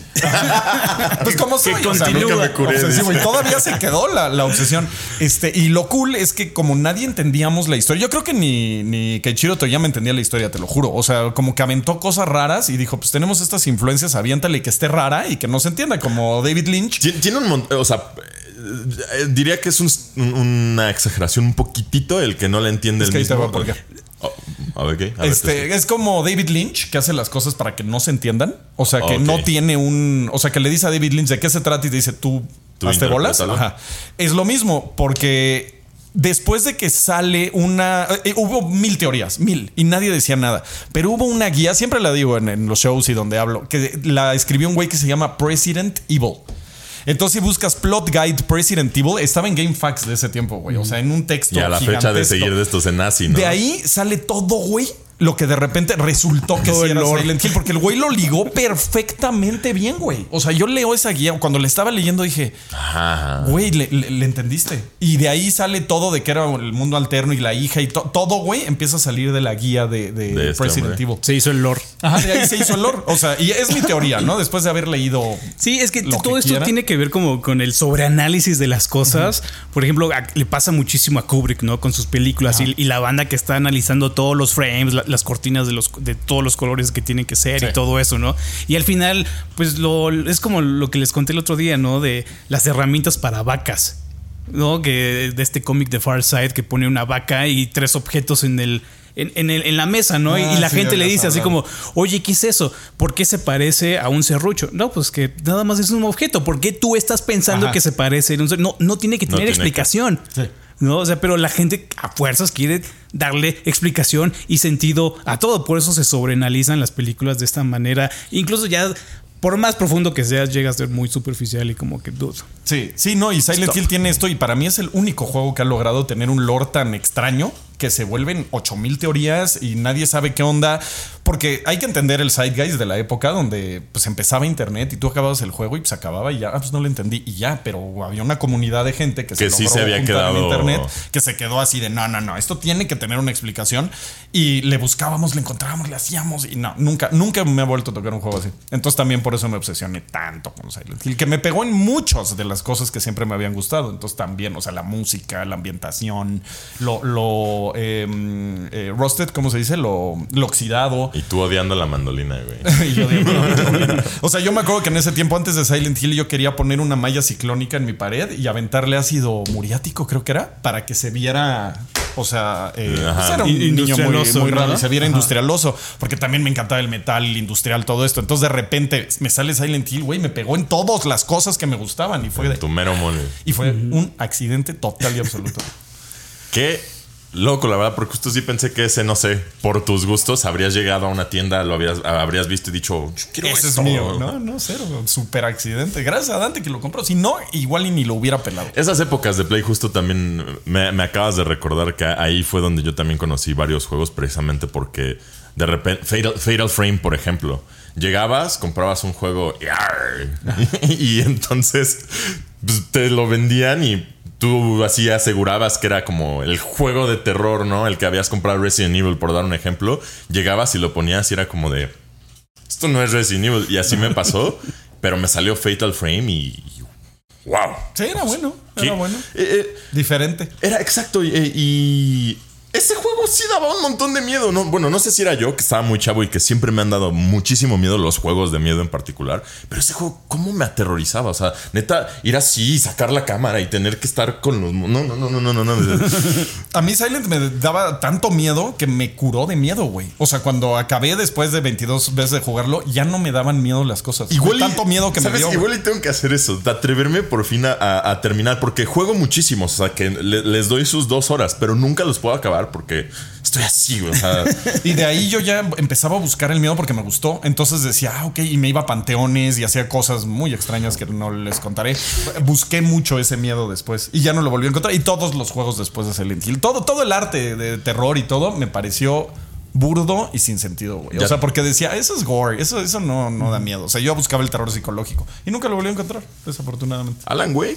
Pues como soy, que continúa. Obsesivo. Y todavía se quedó la obsesión. Y lo cool es que como nadie entendíamos la historia, yo creo que ni Keiichiro Toyama entendía la historia, te lo juro. O sea, como que aventó cosas raras y dijo, pues tenemos estas influencias, aviéntale que esté rara y que no se entienda, como David Lynch. Tiene un montón, o sea, diría que es una exageración un poquitito el que no le entiende el mismo. ¿Por qué? A ver, ¿qué? Es como David Lynch, que hace las cosas para que no se entiendan. O sea, que no tiene o sea, que le dice a David Lynch de qué se trata y te dice, tú hazte bolas. Ajá. Es lo mismo, porque después de que sale hubo 1000 teorías, y nadie decía nada. Pero hubo una guía, siempre la digo en los shows y donde hablo, que la escribió un güey que se llama President Evil. Entonces, si buscas Plot Guide President Evil, estaba en GameFAQs de ese tiempo, güey. O sea, en un texto. Y a la fecha de seguir de estos en nazi, ¿no? De ahí sale todo, güey. Lo que de repente resultó que sí era Silent Hill, porque el güey lo ligó perfectamente bien, güey. O sea, yo leo esa guía. Cuando le estaba leyendo dije, güey, le entendiste. Y de ahí sale todo de que era el mundo alterno y la hija y todo, güey, empieza a salir de la guía de Resident Evil. Se hizo el lore. Ajá, de ahí se hizo el lore. O sea, y es mi teoría, ¿no? Después de haber leído. Sí, es que todo esto tiene que ver como con el sobreanálisis de las cosas. Por ejemplo, le pasa muchísimo a Kubrick, ¿no? Con sus películas y la banda que está analizando todos los frames, las cortinas de todos los colores que tienen que ser y todo eso, ¿no? Y al final, pues es como lo que les conté el otro día, ¿no? De las herramientas para vacas, ¿no? Que de este cómic de Far Side que pone una vaca y 3 objetos en la mesa, ¿no? Y la gente le dice así como, oye, ¿qué es eso? ¿Por qué se parece a un serrucho? No, pues que nada más es un objeto. ¿Por qué tú estás pensando que se parece a un serrucho? No tiene que tener explicación. Sí. ¿No? O sea, pero la gente a fuerzas quiere darle explicación y sentido a todo. Por eso se sobreanalizan las películas de esta manera. Incluso ya, por más profundo que seas, llega a ser muy superficial y como que dudo. Sí, no, y Silent Hill tiene esto y para mí es el único juego que ha logrado tener un lore tan extraño que se vuelven 8000 teorías y nadie sabe qué onda. Porque hay que entender el zeitgeist de la época donde pues empezaba internet y tú acababas el juego y pues acababa y ya, pues no lo entendí y ya, pero había una comunidad de gente que sí se había quedado en internet, que se quedó así de no, esto tiene que tener una explicación y le buscábamos, le encontrábamos, le hacíamos y no, nunca me ha vuelto a tocar un juego así. Entonces también por eso me obsesioné tanto con Silent Hill, que me pegó en muchas de las cosas que siempre me habían gustado. Entonces también, o sea, la música, la ambientación, rusted, ¿cómo se dice? Lo oxidado. Y tú odiando la mandolina, güey. Y yo odiando la mandolina. O sea, yo me acuerdo que en ese tiempo, antes de Silent Hill, yo quería poner una malla ciclónica en mi pared y aventarle ácido muriático, creo que era, para que se viera. O sea, pues era un niño muy raro, ¿no? Y se viera industrialoso, porque también me encantaba el metal, el industrial, todo esto. Entonces de repente me sale Silent Hill, güey, me pegó en todas las cosas que me gustaban y fue tu mero mole. Y fue un accidente total y absoluto. Qué loco, la verdad, porque justo sí pensé que ese, no sé, por tus gustos habrías llegado a una tienda, lo habrías visto y dicho, quiero ese es mío. No, cero, súper accidente. Gracias a Dante que lo compró. Si no, igual y ni lo hubiera pelado. Esas épocas de Play justo también me acabas de recordar que ahí fue donde yo también conocí varios juegos, precisamente porque de repente Fatal Frame, por ejemplo, llegabas, comprabas un juego y entonces pues, te lo vendían y tú así asegurabas que era como el juego de terror, ¿no? El que habías comprado Resident Evil, por dar un ejemplo. Llegabas y lo ponías y era como de... Esto no es Resident Evil. Y así me pasó. Pero me salió Fatal Frame y... ¡Wow! Sí, era bueno. Era bueno. Diferente. Era exacto. Y ese juego sí daba un montón de miedo. No, bueno, no sé si era yo que estaba muy chavo y que siempre me han dado muchísimo miedo los juegos de miedo en particular. Pero ese juego, ¿cómo me aterrorizaba? O sea, neta, ir así, sacar la cámara y tener que estar con los... No. A mí Silent me daba tanto miedo que me curó de miedo, güey. O sea, cuando acabé después de 22 veces de jugarlo, ya no me daban miedo las cosas. Igual tanto miedo que ¿sabes? me dio. Igual y tengo que hacer eso, de atreverme por fin a terminar. Porque juego muchísimos, o sea, que les doy sus 2 horas, pero nunca los puedo acabar porque estoy así, güey. O sea. Y de ahí yo ya empezaba a buscar el miedo porque me gustó. Entonces decía, ok, y me iba a panteones y hacía cosas muy extrañas que no les contaré. Busqué mucho ese miedo después y ya no lo volví a encontrar. Y todos los juegos después de Silent Hill, todo el arte de terror y todo me pareció burdo y sin sentido, güey. O sea, porque decía, eso es gore, eso no da miedo. O sea, yo buscaba el terror psicológico y nunca lo volví a encontrar, desafortunadamente. Alan Wake.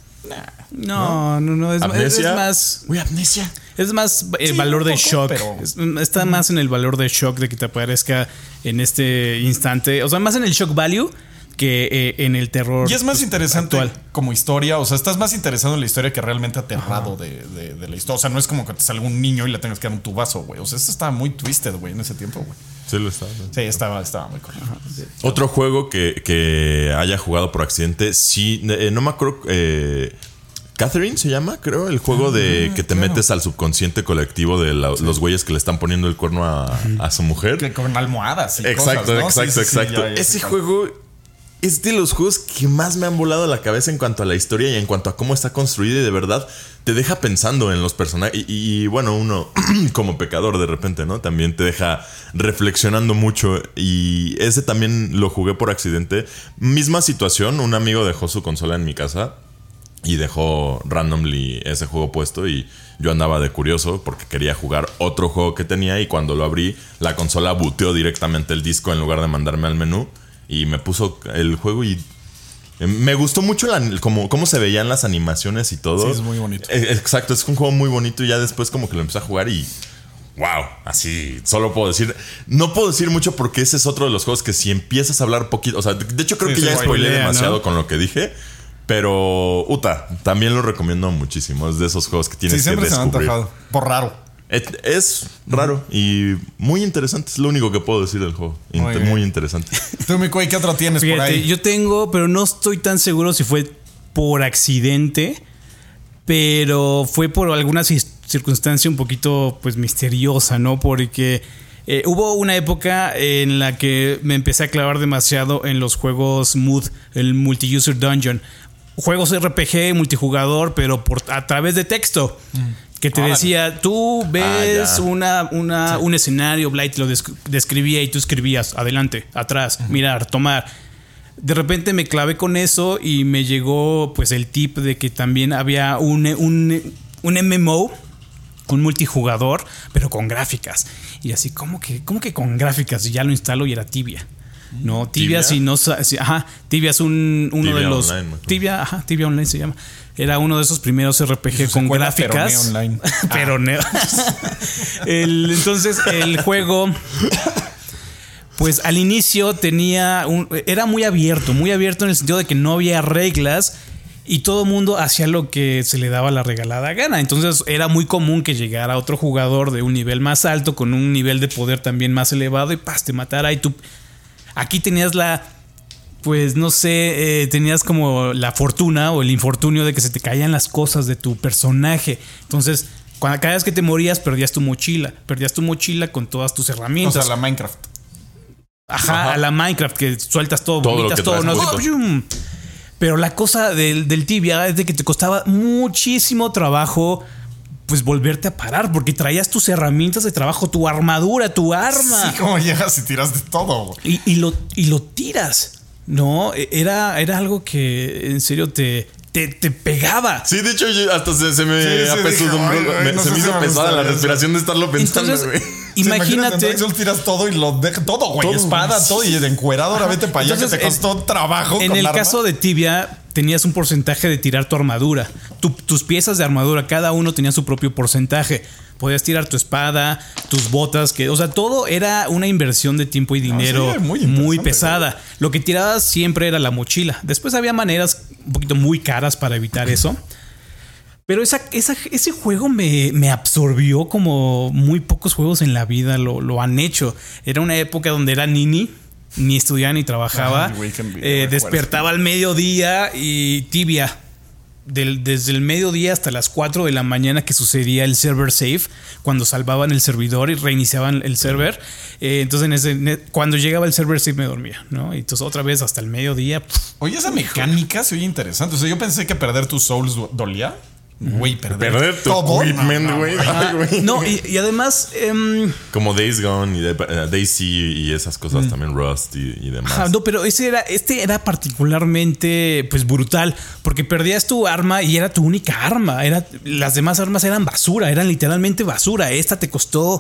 No. Es más. Uy, Amnesia. Es más el valor de shock. Pero... Está más en el valor de shock de que te aparezca en este instante. O sea, más en el shock value que en el terror. Y es más interesante actual. Como historia. O sea, estás más interesado en la historia que realmente aterrado de la historia. O sea, no es como que te salga un niño y le tengas que dar un tubazo, güey. O sea, esto estaba muy twisted, güey, en ese tiempo, güey. Sí, lo estaba. Sí, estaba muy cool. Sí. Otro juego que haya jugado por accidente, sí, no me acuerdo. Catherine se llama, creo, el juego de que te metes al subconsciente colectivo de los güeyes que le están poniendo el cuerno a su mujer. Que con almohadas y exacto, cosas, ¿no? Exacto. Ya ese juego es de los juegos que más me han volado la cabeza en cuanto a la historia y en cuanto a cómo está construido, y de verdad te deja pensando en los personajes. Y bueno, uno como pecador de repente, ¿no? También te deja reflexionando mucho. Y ese también lo jugué por accidente. Misma situación, un amigo dejó su consola en mi casa y dejó randomly ese juego puesto y yo andaba de curioso porque quería jugar otro juego que tenía, y cuando lo abrí, la consola booteó directamente el disco en lugar de mandarme al menú y me puso el juego y me gustó mucho cómo se veían las animaciones y todo. Sí, es muy bonito. Exacto, es un juego muy bonito y ya después como que lo empecé a jugar y... wow, así solo puedo decir. No puedo decir mucho porque ese es otro de los juegos que si empiezas a hablar poquito... O sea, de hecho creo que ya spoileé demasiado, ¿no? Con lo que dije. Pero, también lo recomiendo muchísimo. Es de esos juegos que tienes que descubrir. Se me han antojado. Por raro. Es raro y muy interesante. Es lo único que puedo decir del juego. Muy interesante. Tú, mi cuey, ¿qué otro tienes? Fíjate, por ahí? Yo tengo, pero no estoy tan seguro si fue por accidente, pero fue por alguna circunstancia un poquito pues misteriosa, ¿no? Porque hubo una época en la que me empecé a clavar demasiado en los juegos MUD, el Multi-User Dungeon. Juegos RPG, multijugador, pero a través de texto. Que te decía, tú ves un escenario, Blight lo describía y tú escribías adelante, atrás, mirar, tomar. De repente me clavé con eso y me llegó pues el tip de que también había un MMO, un multijugador, pero con gráficas. Y así, ¿cómo que con gráficas? Y ya lo instalo y era Tibia. No, Tibia si no... Tibia es uno Tibia de los... Online, Tibia Online se llama. Era uno de esos primeros RPG con gráficas. Pero Neo Online. Entonces el juego... Pues al inicio era muy abierto en el sentido de que no había reglas y todo el mundo hacía lo que se le daba la regalada gana. Entonces era muy común que llegara otro jugador de un nivel más alto, con un nivel de poder también más elevado, y te matara. Y tú aquí tenías pues no sé, tenías como la fortuna o el infortunio de que se te caían las cosas de tu personaje. Entonces, cada vez que te morías, perdías tu mochila con todas tus herramientas. O sea, la Minecraft. Ajá, a la Minecraft, que sueltas todo vomitas todo, ¿no? Pero la cosa del Tibia es de que te costaba muchísimo trabajo pues volverte a parar, porque traías tus herramientas de trabajo, tu armadura, tu arma. Sí, como llegas y tiras de todo. Y lo tiras. No, era algo que en serio te pegaba. Sí, de hecho hasta se me hizo pesada la respiración de estarlo pensando. Entonces, imagínate. Tú tiras todo y lo dejas todo, güey. Espada, todo y de encuerado. Ahora vete para allá, que te costó trabajo. En el caso de Tibia, tenías un porcentaje de tirar tu armadura. Tus piezas de armadura, cada uno tenía su propio porcentaje. Podías tirar tu espada, tus botas, o sea, todo era una inversión de tiempo y dinero muy pesada. Lo que tirabas siempre era la mochila. Después había maneras un poquito muy caras para evitar eso. Pero ese juego me absorbió como muy pocos juegos en la vida lo han hecho. Era una época donde era ni estudiaba ni trabajaba. Despertaba al mediodía y tibia. Desde el mediodía hasta las 4 de la mañana que sucedía el server save, cuando salvaban el servidor y reiniciaban el server. Entonces cuando llegaba el server save me dormía, ¿no? Y entonces otra vez hasta el mediodía. Oye, esa mecánica se oye interesante. O sea, yo pensé que perder tus souls dolía. Güey, perder tu equipment, güey. No, y además como Days Gone y Daisy y esas cosas también, Rust y demás. No, pero este era particularmente pues brutal, porque perdías tu arma y era tu única arma. Las demás armas eran basura, eran literalmente basura. Esta te costó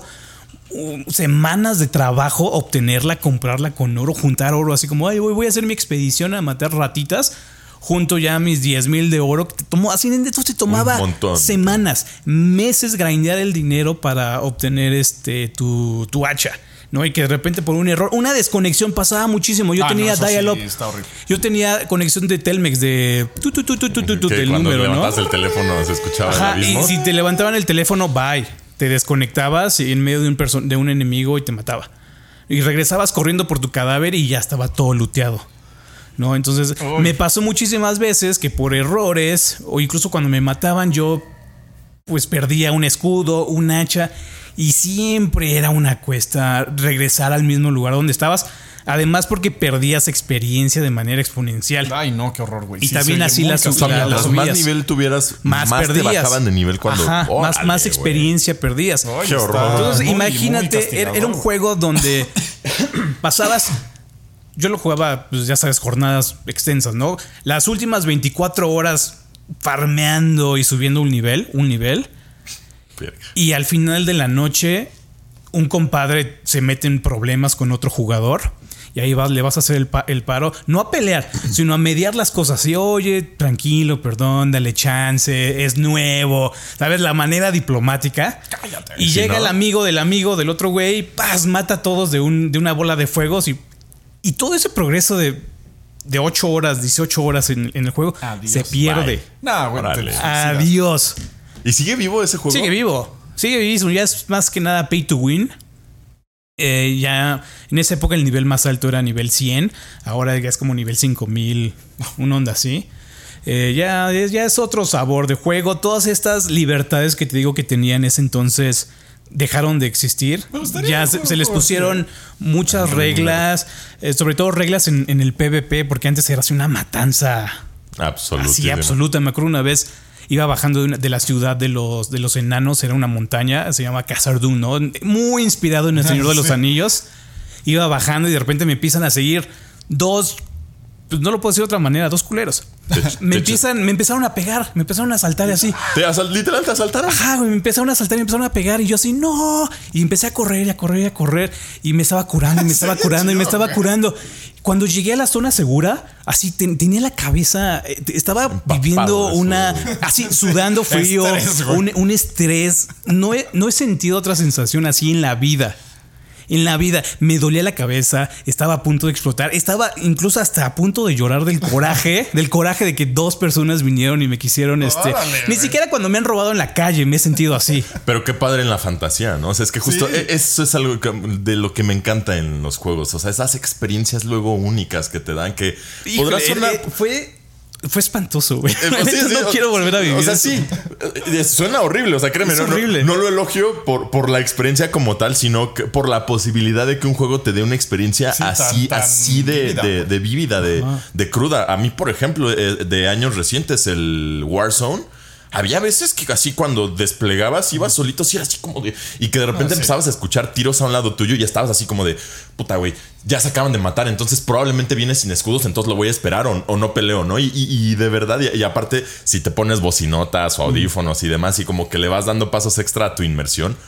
semanas de trabajo obtenerla, comprarla con oro, juntar oro, así como, ay, voy a hacer mi expedición a matar ratitas. Junto ya mis 10,000 de oro. Así esto te tomaba semanas, meses grindear el dinero para obtener tu hacha, ¿no? Y que de repente por un error, una desconexión pasaba muchísimo. Yo tenía dial-up. Sí, yo tenía conexión de Telmex de del número, ¿no? Levantas el teléfono se escuchaba el abismo. Y si te levantaban el teléfono, bye. Te desconectabas en medio de un enemigo y te mataba. Y regresabas corriendo por tu cadáver y ya estaba todo looteado, ¿no? Entonces me pasó muchísimas veces que por errores o incluso cuando me mataban yo pues perdía un escudo, un hacha y siempre era una cuesta regresar al mismo lugar donde estabas. Además porque perdías experiencia de manera exponencial. Ay, no, qué horror, güey. Y sí, también así las subías. Más nivel tuvieras, más te bajaban de nivel cuando... más experiencia perdías. Ay, qué horror. Entonces imagínate, era un juego donde pasabas... Yo lo jugaba, pues ya sabes, jornadas extensas, ¿no? Las últimas 24 horas farmeando y subiendo un nivel. Y al final de la noche, un compadre se mete en problemas con otro jugador. Y ahí le vas a hacer el paro, no a pelear, sino a mediar las cosas. Y oye, tranquilo, perdón, dale chance, es nuevo. ¿Sabes? La manera diplomática. Cállate. Y llega el amigo del otro güey, ¡paz! Mata a todos de una bola de fuegos y todo ese progreso de 8 horas, 18 horas en el juego se pierde. No, güey. Adiós. ¿Y sigue vivo ese juego? Sigue vivo. Ya es más que nada pay to win. Ya en esa época el nivel más alto era nivel 100. Ahora ya es como nivel 5000. Una onda así. Ya es otro sabor de juego. Todas estas libertades que te digo que tenía en ese entonces dejaron de existir. Ya se les pusieron muchas reglas, sobre todo reglas en el PvP, porque antes era así una matanza absoluta. Me acuerdo una vez iba bajando de la ciudad de los enanos, era una montaña, se llama Khazad-dûm, ¿no? Muy inspirado en El Señor de los Anillos. Iba bajando y de repente me empiezan a seguir dos, pues no lo puedo decir de otra manera, dos culeros. Me empezaron a pegar, me empezaron a asaltar y así. ¿Literal te asaltaron? Ajá, güey, me empezaron a asaltar y me empezaron a pegar y yo así, no. Y empecé a correr y me estaba curando y me estaba curando y me estaba curando. Cuando llegué a la zona segura, así tenía la cabeza, estaba viviendo así sudando frío, un estrés. No he sentido otra sensación así en la vida. Me dolía la cabeza, estaba a punto de explotar, estaba incluso hasta a punto de llorar del coraje de que dos personas vinieron y me quisieron ni siquiera cuando me han robado en la calle me he sentido así. Pero qué padre en la fantasía, ¿no? O sea, es que justo eso es algo de lo que me encanta en los juegos. O sea, esas experiencias luego únicas que te dan que podrás sonar... Fue espantoso, güey. No quiero volver a vivir. O sea, sí. Suena horrible. O sea, créeme, no lo elogio por la experiencia como tal, sino que por la posibilidad de que un juego te dé una experiencia así de vívida, de cruda. A mí, por ejemplo, de años recientes, el Warzone. Había veces que así cuando desplegabas ibas solito, así era así como de... Y que de repente empezabas a escuchar tiros a un lado tuyo y ya estabas así como de... Puta, güey, ya se acaban de matar, entonces probablemente vienes sin escudos, entonces lo voy a esperar o no peleo, ¿no? Y de verdad, y aparte, si te pones bocinotas o audífonos y demás y como que le vas dando pasos extra a tu inmersión...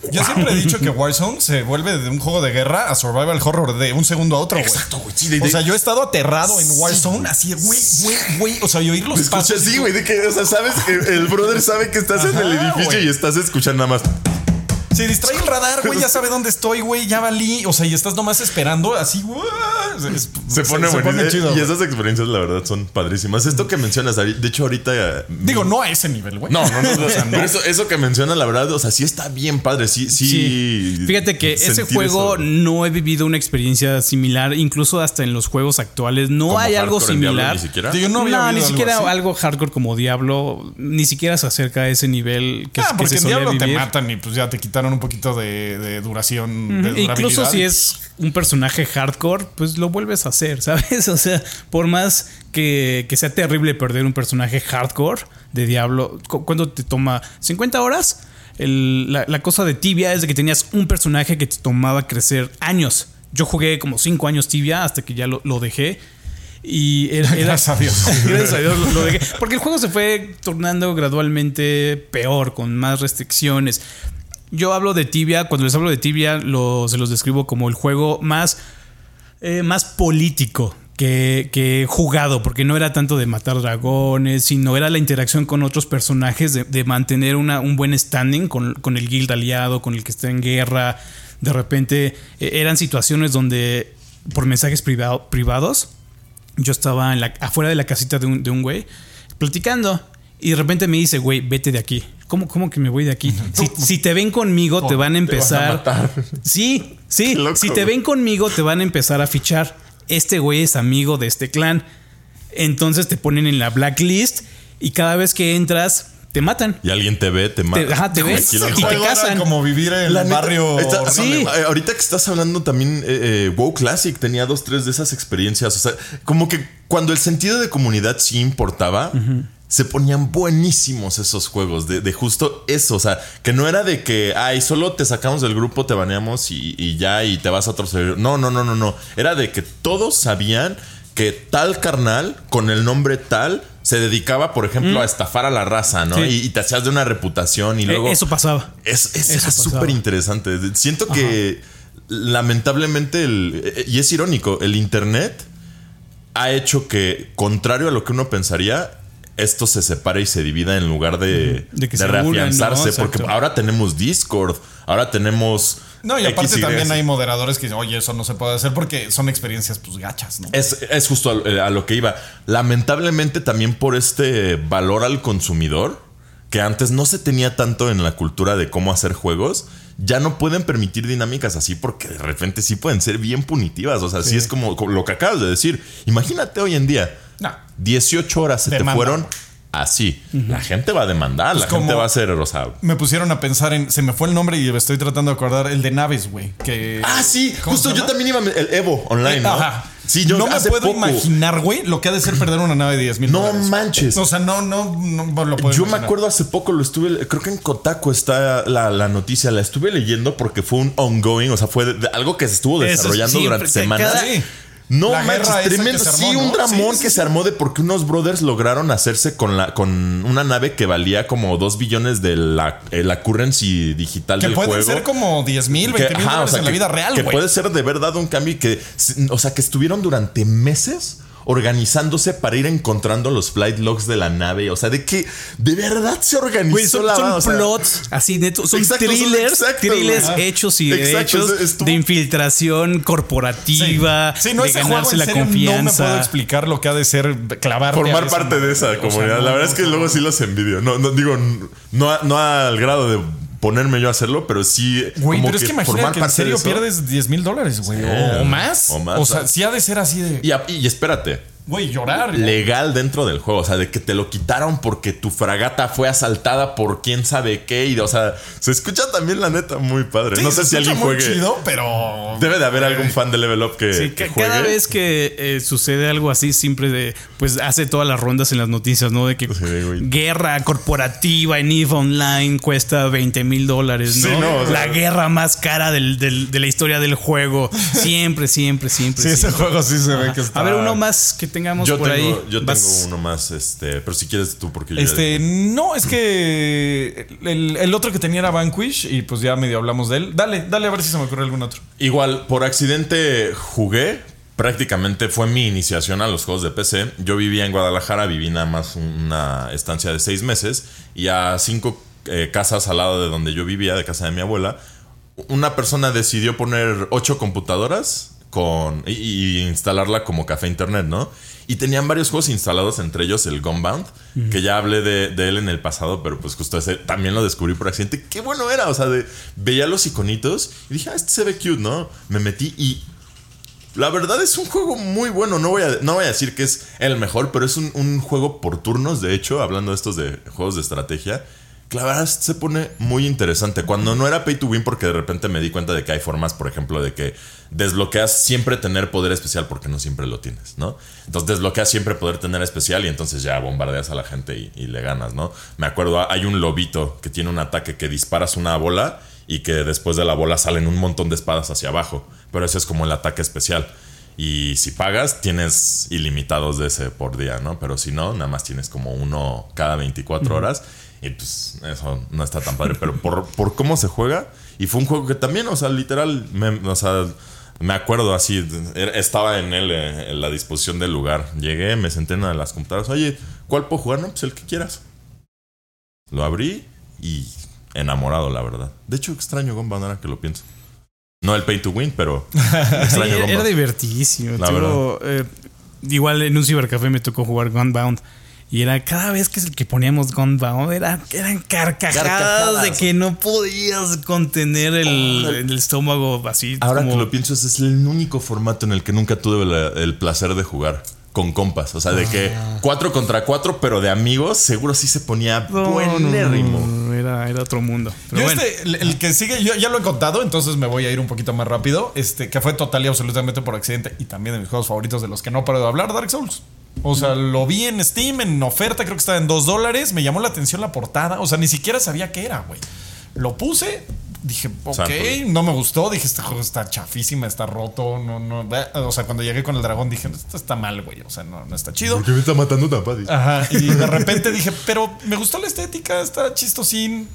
Yo siempre he dicho que Warzone se vuelve de un juego de guerra a survival horror de un segundo a otro, güey. Exacto, güey. Sí, o sea, yo he estado aterrado en Warzone, así, güey. O sea, y oír los pasos. Sí, güey, de que, o sea, sabes que el brother sabe que estás en el edificio y estás escuchando nada más. Se distrae el radar, güey, ya sabe dónde estoy, güey, ya valí. O sea, y estás nomás esperando, así, güey. Se pone chido. Y esas experiencias, la verdad, son padrísimas. Esto que mencionas, de hecho, ahorita. Digo, no a ese nivel, güey. No. O sea, pero eso que mencionas, la verdad, o sea, sí está bien padre. Sí. Fíjate que ese juego no he vivido una experiencia similar, incluso hasta en los juegos actuales. No hay algo similar. Ni siquiera. Ni siquiera algo hardcore como Diablo. Ni siquiera se acerca a ese nivel que porque se en Diablo vivir. Te matan y pues ya te quitaron un poquito de duración. De incluso si es un personaje hardcore, pues lo vuelves a hacer, ¿sabes? O sea, por más que sea terrible perder un personaje hardcore de Diablo, ¿cuánto te toma? ¿50 horas? La cosa de Tibia es de que tenías un personaje que te tomaba crecer años. Yo jugué como 5 años Tibia hasta que ya lo dejé. Y gracias a Dios. Gracias a Dios lo dejé. Porque el juego se fue tornando gradualmente peor, con más restricciones. Yo hablo de Tibia, cuando les hablo de Tibia se los describo como el juego más político que he jugado, porque no era tanto de matar dragones, sino era la interacción con otros personajes, de mantener un buen standing con el guild aliado, con el que está en guerra. De repente eran situaciones donde por mensajes privados yo estaba afuera de la casita de un güey platicando y de repente me dice, güey, vete de aquí. ¿Cómo que me voy de aquí? Si te ven conmigo, te van a empezar. Te van a matar. Sí. Si te ven conmigo, te van a empezar a fichar. Este güey es amigo de este clan. Entonces te ponen en la blacklist y cada vez que entras, te matan. Y alguien te ve, te mata. Te ves y te casan. Como vivir en el barrio. Sí. Ahorita que estás hablando también, WoW Classic tenía 2-3 de esas experiencias. O sea, como que cuando el sentido de comunidad sí importaba. Se ponían buenísimos esos juegos de justo eso. O sea, que no era de que solo te sacamos del grupo, te baneamos y ya y te vas a otro servidor. No. Era de que todos sabían que tal carnal con el nombre tal se dedicaba, por ejemplo, a estafar a la raza, ¿no? Sí. Y te hacías de una reputación y luego. Eso pasaba. Eso era súper interesante. Siento que lamentablemente y es irónico, el internet ha hecho que, contrario a lo que uno pensaría, esto se separa y se divida en lugar de reafianzarse. ¿No? Porque ahora tenemos Discord, ahora tenemos. No, y aparte también hay moderadores que dicen, oye, eso no se puede hacer porque son experiencias pues gachas, ¿no? Es justo a lo que iba. Lamentablemente también por este valor al consumidor, que antes no se tenía tanto en la cultura de cómo hacer juegos, ya no pueden permitir dinámicas así porque de repente sí pueden ser bien punitivas. O sea, sí es como lo que acabas de decir. Imagínate hoy en día. 18 horas se te fueron así. La gente va a demandar, pues la gente va a hacer, o sea. Me pusieron a pensar se me fue el nombre y me estoy tratando de acordar, el de naves, güey. Sí, justo yo también iba el Evo Online, ¿no? Ajá. Sí, yo no me puedo imaginar, güey, lo que ha de ser perder una nave de 10,000 dólares. No manches. O sea, no lo puedo Yo imaginar. me acuerdo hace poco, creo que en Kotaku está la noticia, la estuve leyendo porque fue un ongoing, o sea, fue algo que se estuvo desarrollando durante semanas. No manches, tremendo. Sí, un dramón que se armó de porque unos brothers lograron hacerse con una nave que valía como 2 billones de la currency digital del juego. Que puede ser como 10,000, 20,000 dólares en la vida real, güey. Que puede ser de verdad un cambio y que estuvieron durante meses organizándose para ir encontrando los flight logs de la nave. O sea, de que de verdad se organizó. Güey, son plots así netos. Son thrillers hechos y derechos de infiltración corporativa. Sí, no, de ganarse la confianza. No me puedo explicar lo que ha de ser clavar. Formar parte de esa comunidad. La verdad es que luego sí los envidio. No al grado de ponerme yo a hacerlo, pero sí. Güey, pero es que imagínate que en serio pierdes 10,000 dólares, güey. O más. O sea, sí ha de ser así de. Y espérate. Güey, llorar. Legal dentro del juego. O sea, de que te lo quitaron porque tu fragata fue asaltada por quién sabe qué. Y, o sea, se escucha también la neta muy padre. Sí, no sé si alguien juegue. Muy chido, pero. Debe de haber algún fan de Level Up que juegue. Cada vez que sucede algo así, siempre pues hace todas las rondas en las noticias, ¿no? De que guerra corporativa en EVE Online cuesta $20,000, ¿no? Sí, no, o sea, la guerra más cara de la historia del juego. Siempre. Sí, ese juego sí se ve que está. A ver, uno más que tengamos por ahí. Yo tengo uno más, pero si quieres tú, porque no, es que el otro que tenía era Vanquish y pues ya medio hablamos de él. Dale a ver si se me ocurre algún otro. Igual, por accidente jugué. Prácticamente fue mi iniciación a los juegos de PC. Yo vivía en Guadalajara, viví nada más una estancia de 6 meses y a 5 casas al lado de donde yo vivía, de casa de mi abuela, una persona decidió poner 8 computadoras y instalarla como café internet, ¿no? Y tenían varios juegos instalados, entre ellos el Gunbound, que ya hablé de él en el pasado, pero pues justo ese también lo descubrí por accidente. ¡Qué bueno era! O sea, veía los iconitos y dije, este se ve cute, ¿no? Me metí y la verdad es un juego muy bueno. No voy a decir que es el mejor, pero es un juego por turnos, de hecho, hablando de estos de juegos de estrategia. La verdad se pone muy interesante. Cuando no era pay to win, porque de repente me di cuenta de que hay formas, por ejemplo, de que desbloqueas siempre tener poder especial porque no siempre lo tienes, ¿no? Entonces desbloqueas siempre poder tener especial y entonces ya bombardeas a la gente y le ganas, ¿no? Me acuerdo, hay un lobito que tiene un ataque que disparas una bola y que después de la bola salen un montón de espadas hacia abajo. Pero ese es como el ataque especial. Y si pagas, tienes ilimitados de ese por día, ¿no? Pero si no, nada más tienes como uno cada 24 horas. Y pues eso no está tan padre. Pero por cómo se juega. Y fue un juego que también, o sea, literal, me acuerdo así. Estaba en la disposición del lugar. Llegué, me senté en una de las computadoras. Oye, ¿cuál puedo jugar? No, pues el que quieras. Lo abrí y enamorado, la verdad. De hecho, extraño Gunbound ahora que lo pienso. No el pay to win, pero extraño Gunbound. Era divertidísimo. Igual en un cibercafé me tocó jugar Gunbound. Y era cada vez que poníamos Gunbound, eran carcajadas de que no podías contener el estómago así. Ahora como que lo pienso, ese es el único formato en el que nunca tuve el placer de jugar con compas. O sea, de que 4 contra 4, pero de amigos, seguro sí se ponía buenérrimo. No, era otro mundo. Pero yo bueno. El que sigue, yo ya lo he contado, entonces me voy a ir un poquito más rápido. Que fue total y absolutamente por accidente y también de mis juegos favoritos de los que no paro de hablar, Dark Souls. O sea, lo vi en Steam en oferta, creo que estaba en $2. Me llamó la atención la portada. O sea, ni siquiera sabía qué era, güey. Lo puse, dije, ok, no me gustó. Dije, este juego está chafísima, está roto. No. O sea, cuando llegué con el dragón dije, esto está mal, güey. O sea, no está chido. ¿Por qué me está matando tan fácil? Ajá. Y de repente dije, pero me gustó la estética, está chistosín.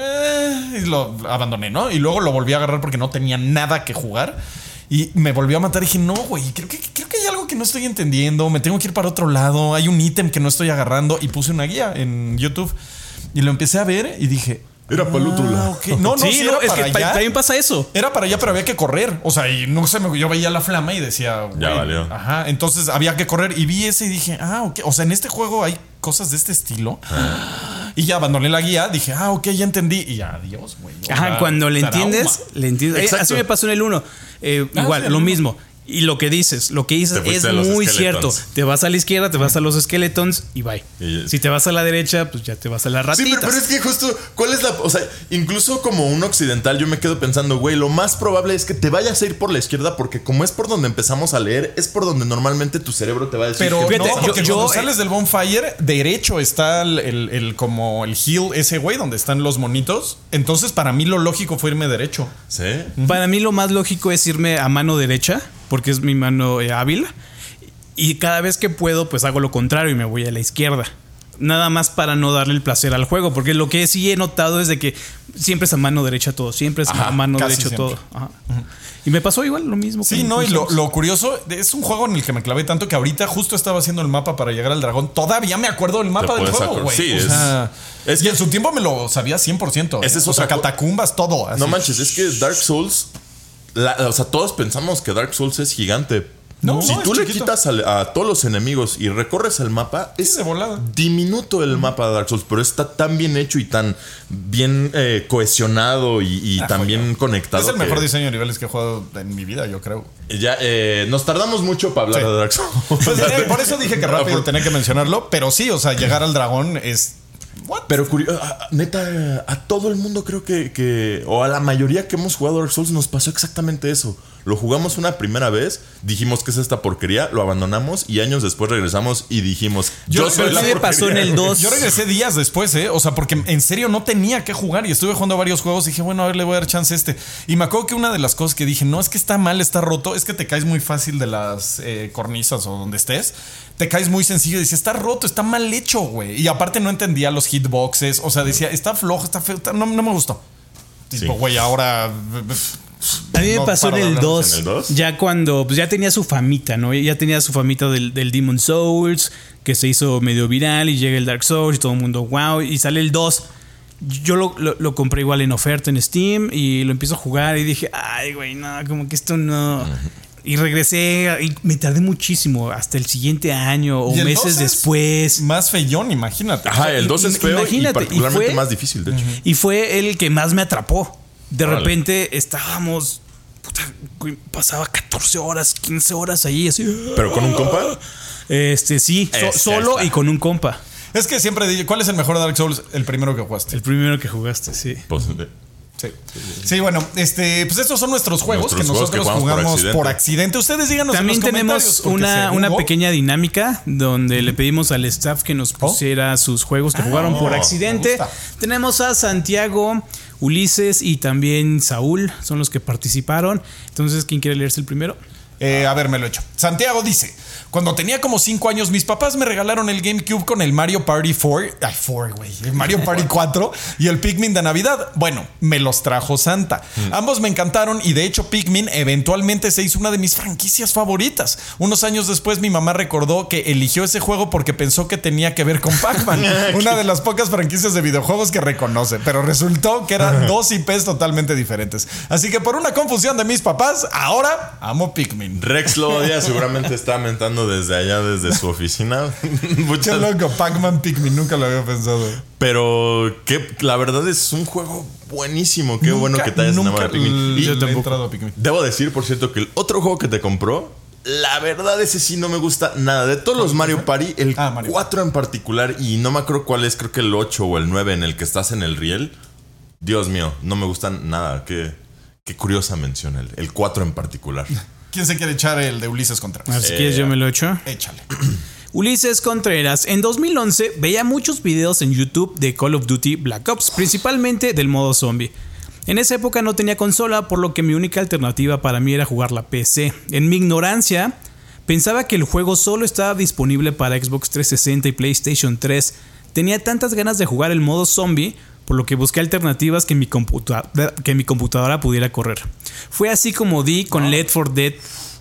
Y lo abandoné, ¿no? Y luego lo volví a agarrar porque no tenía nada que jugar. Y me volvió a matar y dije, no, güey, creo que hay algo que no estoy entendiendo. Me tengo que ir para otro lado. Hay un ítem que no estoy agarrando. Y puse una guía en YouTube. Y lo empecé a ver y dije, era para el otro lado. Okay. No, sí, era es para que allá. También pasa eso. Era para allá, pero había que correr. O sea, y no sé, yo veía la flama y decía, güey, ya valió. Ajá, entonces había que correr. Y vi ese y dije, ok. O sea, en este juego hay cosas de este estilo. Y ya abandoné la guía. Dije, ok, ya entendí. Y ya, adiós, güey. Ajá, cuando le entiendes. Así me pasó en el 1. Igual, sí, lo mismo. Y lo que dices es muy cierto. Te vas a la izquierda, te vas a los skeletons y bye. Si te vas a la derecha, pues ya te vas a las ratitas. Sí, pero es que justo, ¿cuál es la...? O sea, incluso como un occidental yo me quedo pensando, güey, lo más probable es que te vayas a ir por la izquierda porque como es por donde empezamos a leer, es por donde normalmente tu cerebro te va a decir. Pero no, porque cuando sales del bonfire, derecho está como el hill ese, güey, donde están los monitos. Entonces, para mí lo lógico fue irme derecho. ¿Sí? Para mí lo más lógico es irme a mano derecha, porque es mi mano hábil. Y cada vez que puedo, pues hago lo contrario y me voy a la izquierda. Nada más para no darle el placer al juego. Porque lo que sí he notado es de que siempre es a mano derecha todo. Siempre es a mano derecha todo. Ajá. Y me pasó igual lo mismo. Sí, no, y lo curioso, es un juego en el que me clavé tanto que ahorita justo estaba haciendo el mapa para llegar al dragón. Todavía me acuerdo del mapa del juego, güey. Sí, y en su tiempo me lo sabía 100%. O sea, catacumbas, todo. Así. No manches, es que Dark Souls... o sea, todos pensamos que Dark Souls es gigante. No, si tú le quitas a todos los enemigos y recorres el mapa, es de volada. Diminuto el mapa de Dark Souls, pero está tan bien hecho y tan bien cohesionado y tan bien conectado. Es el mejor diseño de niveles que he jugado en mi vida, yo creo. Ya nos tardamos mucho para hablar de Dark Souls. Pues, por eso dije que rápido tenía que mencionarlo, pero sí, o sea, llegar al dragón es... What? Pero neta, a todo el mundo creo que o a la mayoría que hemos jugado Dark Souls nos pasó exactamente eso. Lo jugamos una primera vez, dijimos que es esta porquería, lo abandonamos y años después regresamos y dijimos, yo soy la porquería. Pasó en el 2. Yo regresé días después, o sea, porque en serio no tenía que jugar y estuve jugando varios juegos y dije, bueno, a ver, le voy a dar chance a este. Y me acuerdo que una de las cosas que dije, no es que está mal, está roto, es que te caes muy fácil de las cornisas o donde estés. Te caes muy sencillo y decía, está roto, está mal hecho, güey. Y aparte no entendía los hitboxes, o sea, decía, está flojo, está feo, no me gustó. Tipo, güey, ahora... A mí me pasó en el 2, ya cuando pues ya tenía su famita, ¿no? Ya tenía su famita del Demon Souls, que se hizo medio viral, y llega el Dark Souls y todo el mundo, wow, y sale el 2. Yo lo compré igual en oferta en Steam y lo empiezo a jugar y dije, ay, güey, no, como que esto no... Y regresé y me tardé muchísimo hasta el siguiente año o meses después. Más feyón, imagínate. Ajá, el 2 es feo y particularmente más difícil, de hecho. Y fue el que más me atrapó. De repente estábamos... pasaba 14 horas, 15 horas ahí así. ¿Pero con un compa? Sí, solo y con un compa. Es que siempre digo, ¿cuál es el mejor Dark Souls? El primero que jugaste. El primero que jugaste, sí. Pues, sí, bueno, pues estos son nuestros juegos que nosotros jugamos por accidente. Ustedes díganos también en los tenemos una pequeña dinámica donde le pedimos al staff que nos pusiera sus juegos que jugaron por accidente. Tenemos a Santiago, Ulises y también Saúl, son los que participaron. Entonces, ¿quién quiere leerse el primero? A ver, me lo echo. Santiago dice: cuando tenía como 5 años, mis papás me regalaron el GameCube con el Mario Party 4. El Mario Party 4 y el Pikmin de Navidad. Bueno, me los trajo Santa. Ambos me encantaron y de hecho Pikmin eventualmente se hizo una de mis franquicias favoritas. Unos años después mi mamá recordó que eligió ese juego porque pensó que tenía que ver con Pac-Man, una de las pocas franquicias de videojuegos que reconoce, pero resultó que eran 2 IPs totalmente diferentes. Así que por una confusión de mis papás, ahora amo Pikmin. Rex lo odia, seguramente está mentando desde allá, desde su oficina. Qué loco, Pac-Man Pikmin, nunca lo había pensado. Pero que la verdad es un juego buenísimo. Qué bueno que te hayas enamorado de Pikmin. Y yo tampoco he entrado a Pikmin. Debo decir, por cierto, que el otro juego que te compró, la verdad ese sí no me gusta nada. De todos los Mario Party, el 4 en particular, y no me acuerdo cuál es, creo que el 8 o el 9 en el que estás en el riel. Dios mío, no me gustan nada. Qué curiosa mención, el 4 en particular. ¿Quién se quiere echar el de Ulises Contreras? Si quieres yo me lo echo. Échale. Ulises Contreras, en 2011 veía muchos videos en YouTube de Call of Duty Black Ops, principalmente del modo zombie. En esa época no tenía consola, por lo que mi única alternativa para mí era jugar la PC. En mi ignorancia, pensaba que el juego solo estaba disponible para Xbox 360 y PlayStation 3. Tenía tantas ganas de jugar el modo zombie, por lo que busqué alternativas que mi computadora pudiera correr. Fue así como di con Left 4 Dead.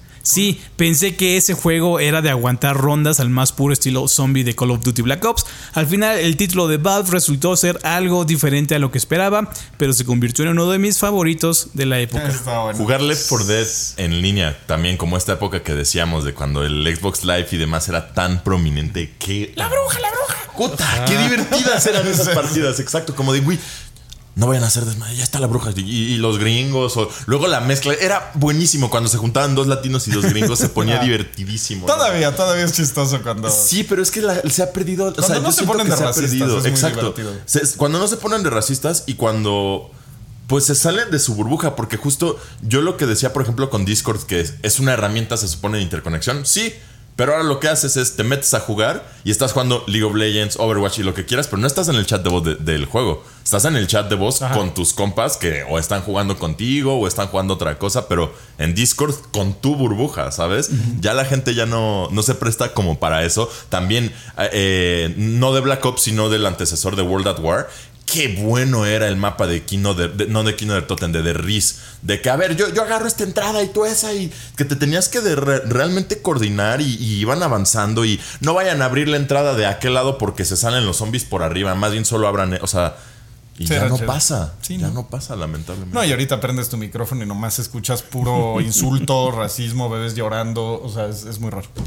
Sí, pensé que ese juego era de aguantar rondas al más puro estilo zombie de Call of Duty Black Ops. Al final el título de Valve resultó ser algo diferente a lo que esperaba, pero se convirtió en uno de mis favoritos de la época. Bueno. Jugar Left 4 Dead en línea también, como esta época que decíamos de cuando el Xbox Live y demás era tan prominente que... ¡La bruja! ¡Puta! ¡Qué divertidas eran esas partidas! Exacto, como de, güey, no vayan a hacer desmadre, ya está la bruja. Y los gringos, o luego la mezcla. Era buenísimo cuando se juntaban 2 latinos y 2 gringos, se ponía divertidísimo. Todavía es chistoso cuando... Sí, pero es que se ha perdido. Cuando no se ponen de racistas, exacto. Cuando no se ponen de racistas y cuando... pues se salen de su burbuja, porque justo yo lo que decía, por ejemplo, con Discord, que es una herramienta, se supone, de interconexión. Sí, pero ahora lo que haces es te metes a jugar y estás jugando League of Legends, Overwatch y lo que quieras, pero no estás en el chat de voz del juego. Estás en el chat de voz con tus compas que o están jugando contigo o están jugando otra cosa, pero en Discord con tu burbuja, ¿sabes? Ya la gente ya no se presta como para eso. También, no de Black Ops, sino del antecesor de World at War. Qué bueno era el mapa de Kino de Totem, de Riz. De que, a ver, yo agarro esta entrada y tú esa. Y que te tenías que realmente coordinar y iban avanzando. Y no vayan a abrir la entrada de aquel lado porque se salen los zombies por arriba. Más bien solo abran, o sea... Y sí, ya no pasa. Sí, ya no pasa, lamentablemente. No, y ahorita prendes tu micrófono y nomás escuchas puro insulto, racismo, bebés llorando. O sea, es muy raro.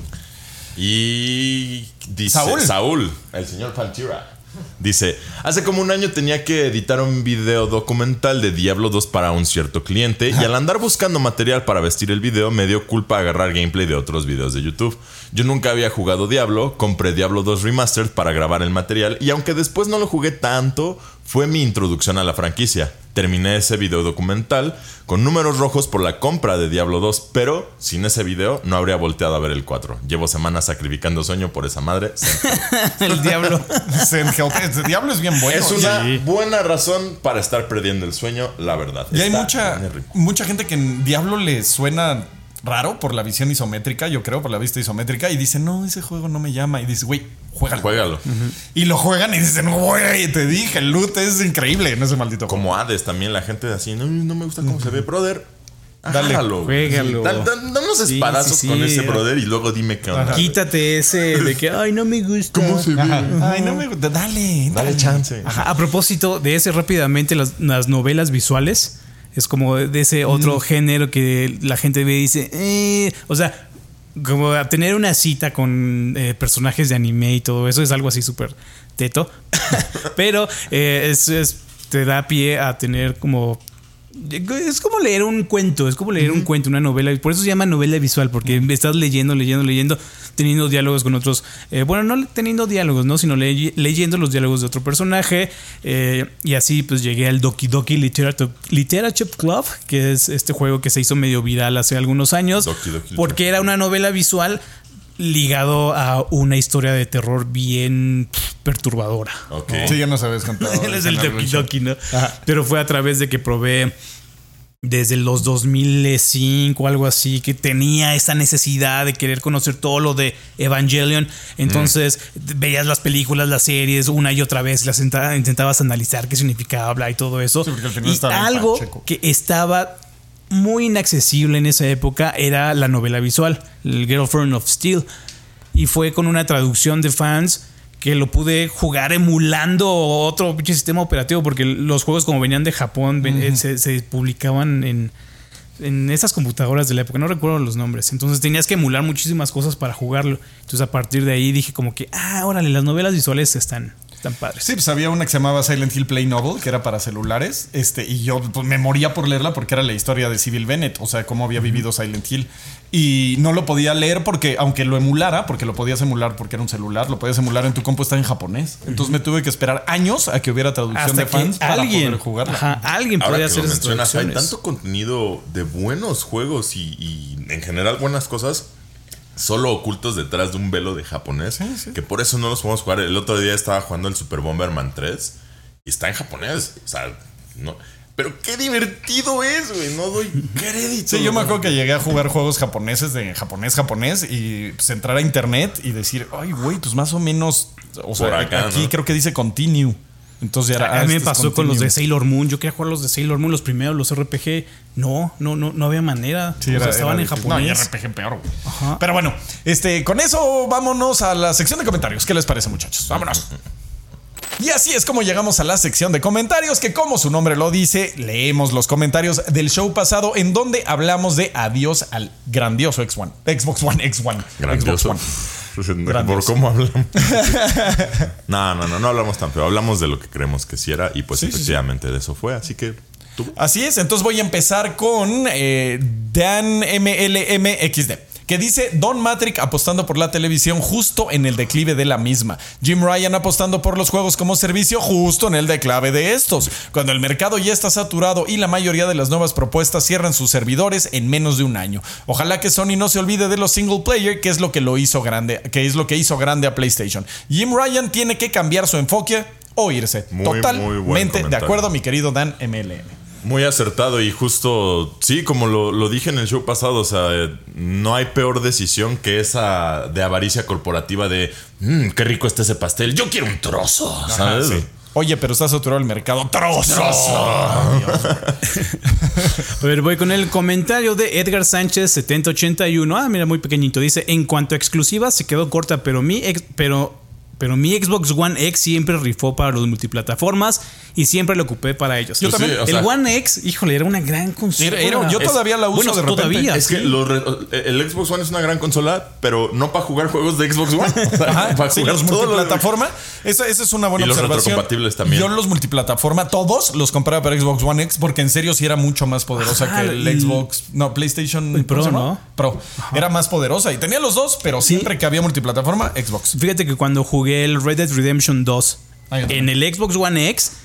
Y dice Saúl, el señor Pantera. Dice, hace como un año tenía que editar un video documental de Diablo 2 para un cierto cliente y al andar buscando material para vestir el video me dio culpa agarrar gameplay de otros videos de YouTube. Yo nunca había jugado Diablo, compré Diablo 2 Remastered para grabar el material y aunque después no lo jugué tanto, fue mi introducción a la franquicia. Terminé ese video documental con números rojos por la compra de Diablo 2, pero sin ese video no habría volteado a ver el 4. Llevo semanas sacrificando sueño por esa madre. El Diablo. El Diablo es bien bueno. Es una buena razón para estar perdiendo el sueño, la verdad. Y hay mucha gente que en Diablo le suena raro por la visión isométrica, yo creo, por la vista isométrica, y dice, no, ese juego no me llama. Y dice, güey, juégalo. Y lo juegan y dicen, güey, te dije, el loot es increíble en ese maldito juego. Como Hades también, la gente así, no me gusta cómo se ve, brother. Dale, juégalo. Danos espadazos con ese brother y luego dime qué onda. Quítate ese de que, ay, no me gusta. ¿Cómo se ve? Ay, no me gusta. Dale chance. Ajá. A propósito de ese, rápidamente, las novelas visuales es como de ese otro género que la gente ve y dice, o sea, como a tener una cita con personajes de anime y todo eso es algo así súper teto. Pero te da pie a tener como... Es como leer un cuento, una novela. Y por eso se llama novela visual, porque estás leyendo, teniendo diálogos con otros. Bueno, no teniendo diálogos, ¿no? Sino leyendo los diálogos de otro personaje. Y así pues llegué al Doki Doki Literature Club, que es este juego que se hizo medio viral hace algunos años. Porque era una novela visual ligado a una historia de terror bien perturbadora. Okay. Sí, ya nos habías contado. Él es el Doki Doki, ¿no? Ajá. Pero fue a través de que probé desde los 2005 o algo así, que tenía esa necesidad de querer conocer todo lo de Evangelion. Entonces veías las películas, las series una y otra vez, las intentabas analizar qué significaba, bla, y todo eso. Sí, y algo que estaba muy inaccesible en esa época era la novela visual, el Girlfriend of Steel, y fue con una traducción de fans que lo pude jugar emulando otro sistema operativo, porque los juegos, como venían de Japón, se publicaban en esas computadoras de la época, no recuerdo los nombres, entonces tenías que emular muchísimas cosas para jugarlo. Entonces a partir de ahí dije como que órale, las novelas visuales están padres. Sí, pues había una que se llamaba Silent Hill Play Novel, que era para celulares, y yo pues, me moría por leerla porque era la historia de Civil Bennett, o sea, cómo había vivido Silent Hill. Y no lo podía leer porque, aunque lo emulara, porque lo podías emular porque era un celular, lo podías emular en tu compu, está en japonés. Entonces me tuve que esperar años a que hubiera traducción hasta de fans para poder jugarla. Ajá, alguien podía hacer esas traducciones. Hay tanto contenido de buenos juegos y en general buenas cosas solo ocultos detrás de un velo de japonés, que por eso no los podemos jugar. El otro día estaba jugando el Super Bomberman 3 y está en japonés. O sea, no. Pero qué divertido es, güey. No doy crédito. Sí, yo me acuerdo que llegué a jugar juegos japoneses de japonés y pues entrar a internet y decir, ay, güey, pues más o menos. O sea, acá, aquí ¿no? Creo que dice continue. Entonces era. A mí me pasó con los de Sailor Moon. Yo quería jugar los de Sailor Moon, los primeros, los RPG. No había manera. Sí, estaban en japonés. No, y RPG peor, güey. Ajá. Pero bueno, con eso vámonos a la sección de comentarios. ¿Qué les parece, muchachos? Vámonos. Y así es como llegamos a la sección de comentarios, que como su nombre lo dice, leemos los comentarios del show pasado en donde hablamos de adiós al grandioso Xbox One X1. Grandioso. ¿Por cómo hablamos? No hablamos tan feo. Hablamos de lo que creemos que sí era y pues efectivamente de eso fue. Así que tú. Así es. Entonces voy a empezar con Dan MLMXD, que dice Don Matrix apostando por la televisión justo en el declive de la misma. Jim Ryan apostando por los juegos como servicio justo en el declive de estos. Cuando el mercado ya está saturado y la mayoría de las nuevas propuestas cierran sus servidores en menos de un año. Ojalá que Sony no se olvide de los single player, que es lo que hizo grande a PlayStation. Jim Ryan tiene que cambiar su enfoque o irse. Totalmente de acuerdo, mi querido Dan MLM. Muy acertado y justo, sí, como lo dije en el show pasado, o sea, no hay peor decisión que esa de avaricia corporativa de qué rico está ese pastel, yo quiero un trozo, ¿sabes? Ajá, sí. Oye, pero está saturado el mercado. ¡Trozo! A ver, voy con el comentario de Edgar Sánchez 7081. Mira, muy pequeñito. Dice, en cuanto a exclusivas, se quedó corta, pero mi Xbox One X siempre rifó para los multiplataformas y siempre lo ocupé para ellos. Yo también. El One X, híjole, era una gran consola. Yo todavía la uso de repente. Todavía, es que el Xbox One es una gran consola, pero no para jugar juegos de Xbox One. Para jugar los multiplataforma. Esa es una buena observación. Los retrocompatibles también. Yo los multiplataforma, todos los compraba para Xbox One X porque en serio sí era mucho más poderosa que el Xbox. No, PlayStation Pro, ¿no? Pro. Era más poderosa y tenía los dos, pero siempre que había multiplataforma, Xbox. Fíjate que cuando jugué el Red Dead Redemption 2 en el Xbox One X,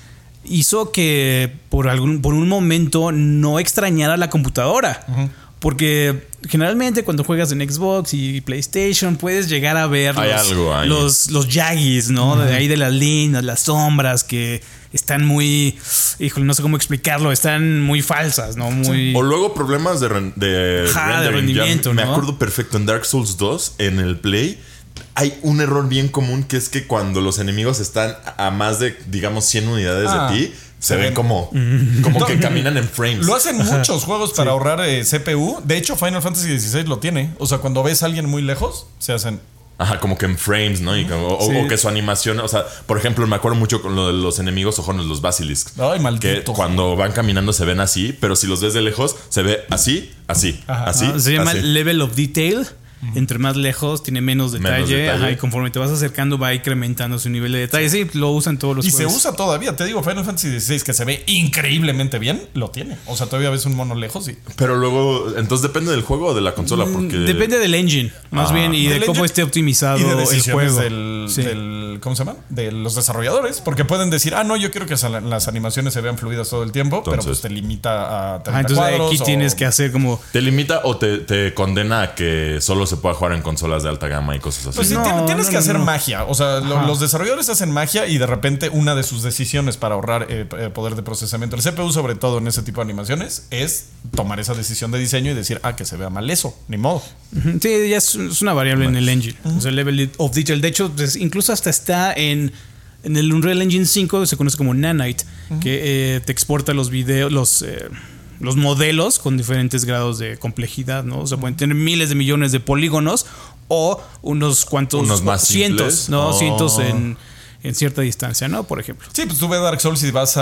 hizo que por un momento no extrañara la computadora. Porque generalmente cuando juegas en Xbox y PlayStation puedes llegar a ver los jaggies, ¿no? De ahí de las líneas, las sombras que están muy... Híjole, no sé cómo explicarlo. Están muy falsas, ¿no? Muy... O luego problemas de rendimiento, ¿no? Me ¿no? acuerdo perfecto, en Dark Souls 2, en el Play, hay un error bien común que es que cuando los enemigos están a más de, digamos, 100 unidades de ti, se ven como que caminan en frames. Lo hacen muchos juegos para ahorrar CPU. De hecho, Final Fantasy XVI lo tiene. O sea, cuando ves a alguien muy lejos, se hacen... Ajá, como que en frames, ¿no? O que su animación, o sea, por ejemplo, me acuerdo mucho con lo de los enemigos ojones, los basilisks. Ay, maldito. Que cuando van caminando se ven así, pero si los ves de lejos, se ve así. Se llama level of detail. Entre más lejos tiene menos detalle. Ajá, y conforme te vas acercando va incrementando su nivel de detalle. Sí, lo usan todos los juegos. Y se usa todavía. Te digo, Final Fantasy XVI, que se ve increíblemente bien, lo tiene. O sea, todavía ves un mono lejos. Pero luego, entonces depende del juego o de la consola. Porque... Depende del engine, más bien, y de cómo esté optimizado el juego. Del ¿cómo se llama? De los desarrolladores. Porque pueden decir, no, yo quiero que las animaciones se vean fluidas todo el tiempo, entonces, pero pues te limita a 30 entonces cuadros. Aquí tienes que hacer como... Te limita o te condena a que solo se pueda jugar en consolas de alta gama y cosas así. Pues sí, tienes que hacer magia. O sea, los desarrolladores hacen magia y de repente una de sus decisiones para ahorrar poder de procesamiento, el CPU sobre todo en ese tipo de animaciones, es tomar esa decisión de diseño y decir, que se vea mal eso, ni modo. Sí, ya es una variable en el engine. O sea, el level of detail. De hecho, pues, incluso hasta está en el Unreal Engine 5, se conoce como Nanite, que te exporta los videos, los modelos con diferentes grados de complejidad, ¿no? O sea, pueden tener miles de millones de polígonos o unos más cientos, simples. ¿no? Cientos en cierta distancia, ¿no? Por ejemplo. Sí, pues tú ves Dark Souls y vas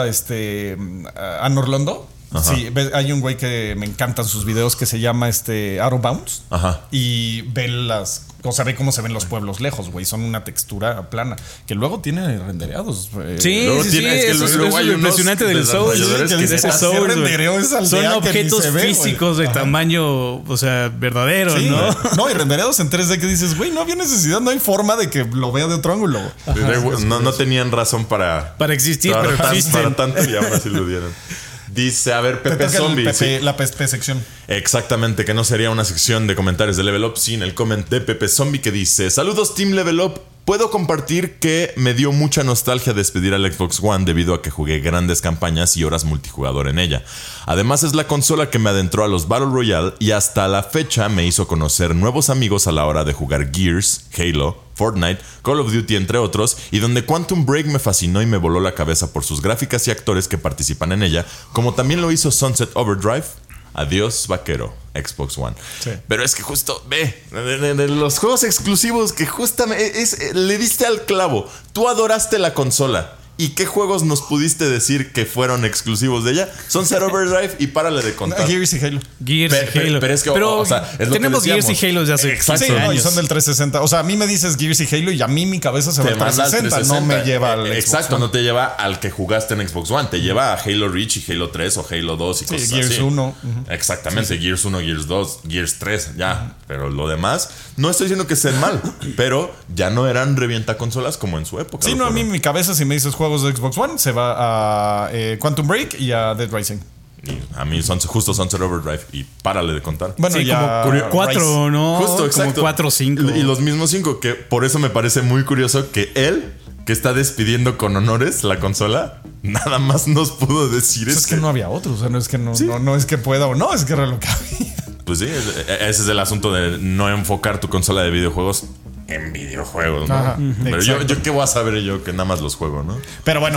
a Norlondo. Sí, hay un güey que me encantan sus videos que se llama Out of Bounds. Y ve ve cómo se ven los pueblos lejos, güey. Son una textura plana. Que luego tiene rendereados. Sí, es lo impresionante del Souls. Son objetos físicos de tamaño, o sea, verdadero, ¿no? No, y rendereados en 3D que dices, güey, no había necesidad, no hay forma de que lo vea de otro ángulo. No tenían razón para existir, pero para tanto y ahora sí lo dieron. Dice, a ver, Pepe Zombie. La Pepe sección. Exactamente, que no sería una sección de comentarios de Level Up sin el comment de Pepe Zombie que dice: saludos Team Level Up. Puedo compartir que me dio mucha nostalgia despedir al Xbox One debido a que jugué grandes campañas y horas multijugador en ella. Además es la consola que me adentró a los Battle Royale y hasta la fecha me hizo conocer nuevos amigos a la hora de jugar Gears, Halo, Fortnite, Call of Duty entre otros, y donde Quantum Break me fascinó y me voló la cabeza por sus gráficas y actores que participan en ella, como también lo hizo Sunset Overdrive. Adiós, vaquero, Xbox One. Sí. Pero es que justo, de los juegos exclusivos que justamente le diste al clavo. Tú adoraste la consola. ¿Y qué juegos nos pudiste decir que fueron exclusivos de ella? Sunset Overdrive y párale de contar. Gears y Halo. Pero es que, o sea, es tenemos lo que Gears y Halo de hace años. Son del 360. O sea, a mí me dices Gears y Halo y a mí mi cabeza se va al 360. No me lleva al Xbox. Exacto, no te lleva al que jugaste en Xbox One. Te lleva a Halo Reach y Halo 3 o Halo 2 y cosas Gears así. 1. Exactamente, Gears 1, Gears 2, Gears 3, ya. Pero lo demás, no estoy diciendo que estén mal, pero ya no eran revienta consolas como en su época. Sí, no, a mí mi cabeza, si me dices juegos de Xbox One, se va a Quantum Break y a Dead Rising. Y a mí justo Sunset Overdrive y párale de contar. Bueno, sí, ya como 4, ¿no? Justo, exacto. Como 4 o 5. Y los mismos 5, que por eso me parece muy curioso que él, que está despidiendo con honores la consola, nada más nos pudo decir eso. Es que no había otros. O sea, no es que no es que pueda o no, es que era lo que había. Pues sí, ese es el asunto de no enfocar tu consola de videojuegos en videojuegos, ¿no? Ajá, pero yo qué voy a saber yo que nada más los juego, ¿no? Pero bueno,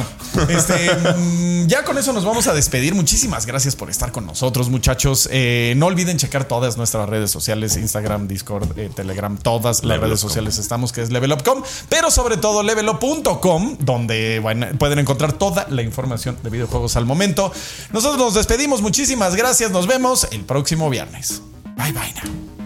ya con eso nos vamos a despedir. Muchísimas gracias por estar con nosotros, muchachos. No olviden checar todas nuestras redes sociales: Instagram, Discord, Telegram, todas las redes sociales estamos, que es levelup.com, pero sobre todo levelup.com, donde pueden encontrar toda la información de videojuegos al momento. Nosotros nos despedimos, muchísimas gracias. Nos vemos el próximo viernes. Bye bye now.